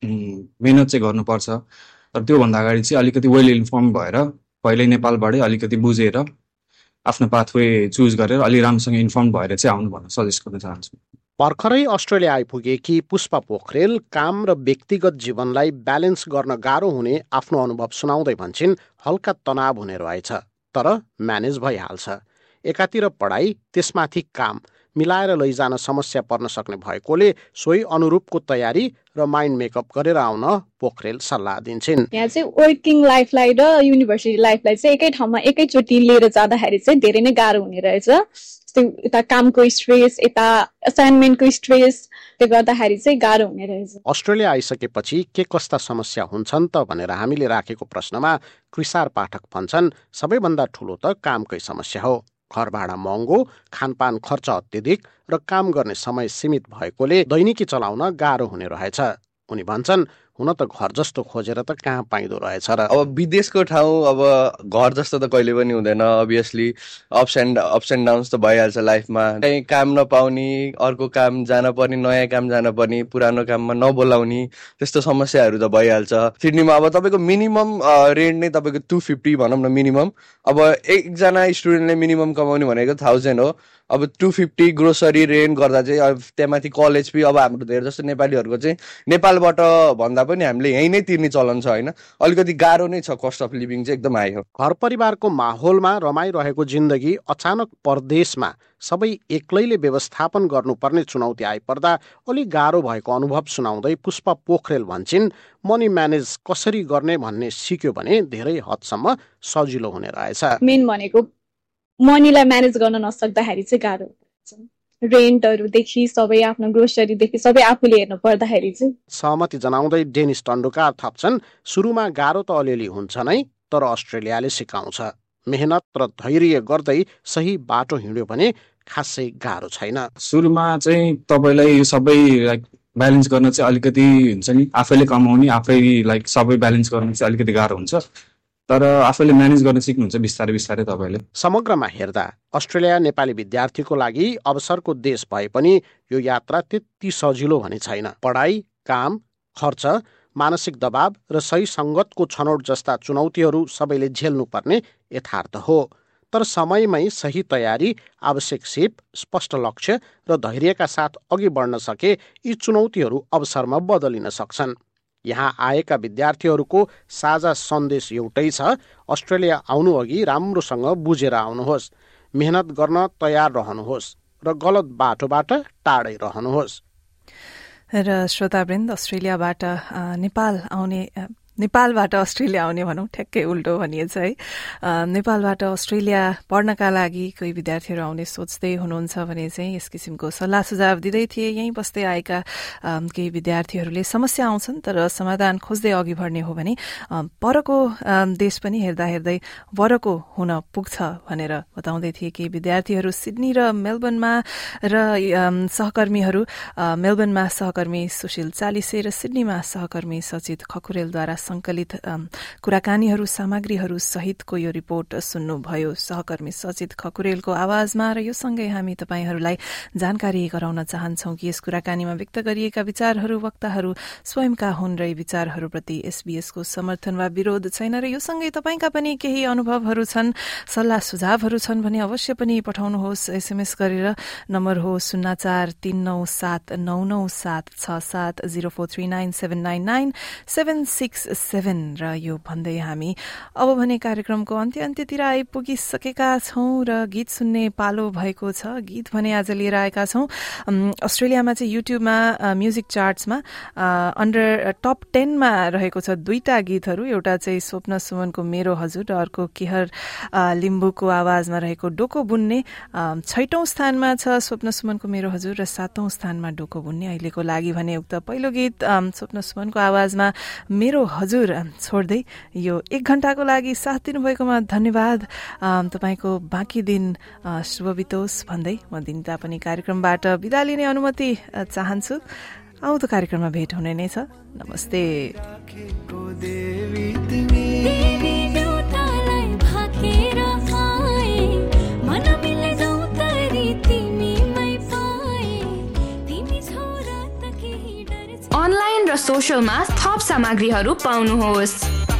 मेहनत चाहिँ गर्नुपर्छ। तर त्योभन्दा अगाडि चाहिँ अलिकति वेल इन्फर्म भएर पहिल्यै नेपालबाटै अलिकति बुझेर आफ्नो पाथवे चुज गरेर अलि राम्रोसँग इन्फर्म भएर चाहिँ आउनु भन्न सजेस्ट गर्न चाहन्छु। भर्खरै अस्ट्रेलिया आइपुगेकी पुष्पा पोखरेल काम र व्यक्तिगत जीवनलाई ब्यालेन्स गर्न गाह्रो हुने आफ्नो अनुभव सुनाउँदै भन्छन् हल्का तनाव हुने रहेछ, तर म्यानेज भइहाल्छ। एकातिर पढाइ त्यसमाथि काम मिलाएर लैजान समस्या पर्न सक्ने भएकोले सोही अनुरूपको तयारी र माइन्ड मेकअप गरेर आउन पोखरेल सल्लाह दिन्छन्। यहाँ चाहिँ वर्किङ लाइफलाई र युनिभर्सिटी लाइफलाई चाहिँ एकै ठाउँमा एकैचोटि लिएर जाँदाखेरि चाहिँ धेरै नै गाह्रो हुने रहेछ। यता कामको स्ट्रेस, यता असाइनमेन्टको स्ट्रेस, त्यो गर्दाखेरि चाहिँ गाह्रो हुने रहेछ। अस्ट्रेलिया आइसकेपछि के कस्ता समस्या हुन्छन् त भनेर हामीले राखेको प्रश्नमा क्रिसार पाठक भन्छन् सबैभन्दा ठुलो त कामकै समस्या हो। घर भाडा महँगो, खानपान खर्च अत्यधिक र काम गर्ने समय सीमित भएकोले दैनिकी चलाउन गाह्रो हुने रहेछ। उनी भन्छन् हुन त घर जस्तो खोजेर त कहाँ पाइँदो रहेछ र। अब विदेशको ठाउँ अब घर जस्तो त कहिले पनि हुँदैन। अभियसली अप्स एन्ड डाउन्स त भइहाल्छ लाइफमा। कहीँ काम नपाउने, अर्को काम जान पर्ने, नयाँ काम जान पर्ने, पुरानो काममा नबोलाउने, त्यस्तो समस्याहरू त भइहाल्छ। सिडनीमा अब तपाईँको मिनिमम रेन्ट नै तपाईँको 250 भनौँ न मिनिमम। अब एकजना स्टुडेन्टले मिनिमम कमाउने भनेको 1000 हो। अब 250 ग्रोसरी रेन्ट गर्दा चाहिँ अब त्यहाँमाथि कलेज फी, अब हाम्रो धेरै जस्तो नेपालीहरूको चाहिँ नेपालबाट भन्दा पनि हामीले यहीँ नै तिर्ने चलन छ होइन। अलिकति गाह्रो नै छ, कस्ट अफ लिभिङ चाहिँ एकदम हाई हो। घर परिवारको माहौलमा रमाइरहेको जिन्दगी अचानक परदेशमा सबै एक्लैले व्यवस्थापन गर्नुपर्ने चुनौती आइपर्दा अलि गाह्रो भएको अनुभव सुनाउँदै पुष्पा पोखरेल भन्छन् मनी म्यानेज कसरी गर्ने भन्ने सिक्यो भने धेरै हदसम्म सजिलो हुने रहेछ। मेन भनेको मनीलाई म्यानेज गर्न नसक्दाखेरि चाहिँ गाह्रो हुन्छ। रेन्टहरूदेखि सबै आफ्नो ग्रोसरीदेखि सबै आफूले हेर्नु पर्दाखेरि चाहिँ। सहमति जनाउँदै डेनिस टन्डुकार थप्छन् सुरुमा गाह्रो त अलिअलि हुन्छ नै, तर अस्ट्रेलियाले सिकाउँछ। मेहनत र धैर्य गर्दै सही बाटो हिँड्यो भने खासै गाह्रो छैन। सुरुमा चाहिँ तपाईँलाई यो सबै ब्यालेन्स गर्न चाहिँ अलिकति हुन्छ नि, आफैले कमाउने आफै सबै ब्यालेन्स गर्न चाहिँ अलिकति गाह्रो हुन्छ, तर आफैले म्यानेज गर्न सिक्नुहुन्छ बिस्तारै बिस्तारै तपाईँले। समग्रमा हेर्दा अस्ट्रेलिया नेपाली विद्यार्थीको लागि अवसरको देश भए पनि यो यात्रा त्यति सजिलो भने छैन। पढाइ, काम, खर्च, मानसिक दबाव र सही सङ्गतको छनौट जस्ता चुनौतीहरू सबैले झेल्नुपर्ने यथार्थ हो। तर समयमै सही तयारी, आवश्यक सिप, स्पष्ट लक्ष्य र धैर्यका साथ अघि बढ्न सके यी चुनौतीहरू अवसरमा बदलिन सक्छन्। यहाँ आएका विद्यार्थीहरूको साझा सन्देश एउटै छ, अस्ट्रेलिया आउनु अघि राम्रोसँग बुझेर आउनुहोस्, मेहनत गर्न तयार रहनुहोस् र गलत बाटोबाट टाढै रहनुहोस्। र श्रोतावृन्द, नेपालबाट अस्ट्रेलिया आउने भनौँ, ठ्याक्कै उल्टो भनिएछ है। नेपालबाट अस्ट्रेलिया पढ्नका लागि कोही विद्यार्थीहरू आउने सोच्दै हुनुहुन्छ भने चाहिँ यस किसिमको सल्लाह सुझाव दिँदै थिए। यहीँ बस्दै आएका केही विद्यार्थीहरूले समस्या आउँछन् तर समाधान खोज्दै अघि बढ्ने हो भने परको देश पनि हेर्दा हेर्दै वरको हुन पुग्छ भनेर बताउँदै थिए केही विद्यार्थीहरू। सिडनी र मेलबर्नमा र सहकर्मीहरू, मेलबर्नमा सहकर्मी सुशील चालिसे र सिडनीमा सहकर्मी सचित खकुरेलद्वारा संकलित कुराकानीहरू सामग्रीहरू सहितको यो रिपोर्ट सुन्नुभयो सहकर्मी सचित खकुरेलको आवाजमा। र यो सँगै हामी तपाईहरूलाई जानकारी गराउन चाहन्छौं कि यस कुराकानीमा व्यक्त गरिएका विचारहरू वक्ताहरू स्वयंका हुन् र यी विचारहरूप्रति एसबीएसको समर्थन वा विरोध छैन। र यो सँगै तपाईका पनि केही अनुभवहरू छन्, सल्लाह सुझावहरू छन् भने अवश्य पनि पठाउनुहोस्। एसएमएस गरेर नम्बर हो 0439799767 0439799767 र यो भन्दै हामी अब भने कार्यक्रमको अन्त्यतिर आइपुगिसकेका छौं र गीत सुन्ने पालो भएको छ। गीत भने आज लिएर आएका छौं। अस्ट्रेलियामा चाहिँ युट्युबमा म्युजिक चार्ट्समा अन्डर टप 10 मा रहेको छ दुईटा गीतहरू। एउटा चाहिँ स्वप्न सुमनको मेरो हजुर र अर्को केहर लिम्बुको आवाजमा रहेको डोको बुन्ने। 6औं स्थानमा छ स्वप्न सुमनको मेरो हजुर र 7औं स्थानमा डोको बुन्ने। अहिलेको लागि भने उक्त पहिलो गीत स्वप्न सुमनको आवाजमा मेरो हजुर छोड्दै यो 1 घण्टाको लागि साथ दिनुभएकोमा धन्यवाद। तपाईको बाँकी दिन शुभ बितोस् भन्दै म दिनता पनि कार्यक्रमबाट बिदा लिने अनुमति चाहन्छु। आउँदो कार्यक्रममा भेट हुने नै छ। नमस्ते। अनलाइन र सोशलमा थप सामग्रीहरू पाउनुहोस्।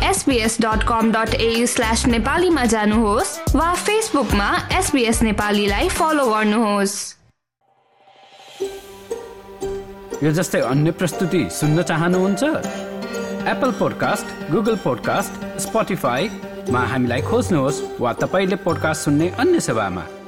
sbs.com.au/नेपालीमा जानुहोस् वा फेसबुकमा SBS नेपालीलाई फलो गर्नुहोस्। यो जस्तै अन्य प्रस्तुति सुन्न चाहनुहुन्छ? एप्पल पोडकास्ट, गुगल पोडकास्ट, स्पोटिफाईमा हामीलाई खोज्नुहोस् वा तपाईले पोडकास्ट सुन्ने अन्य सेवामा।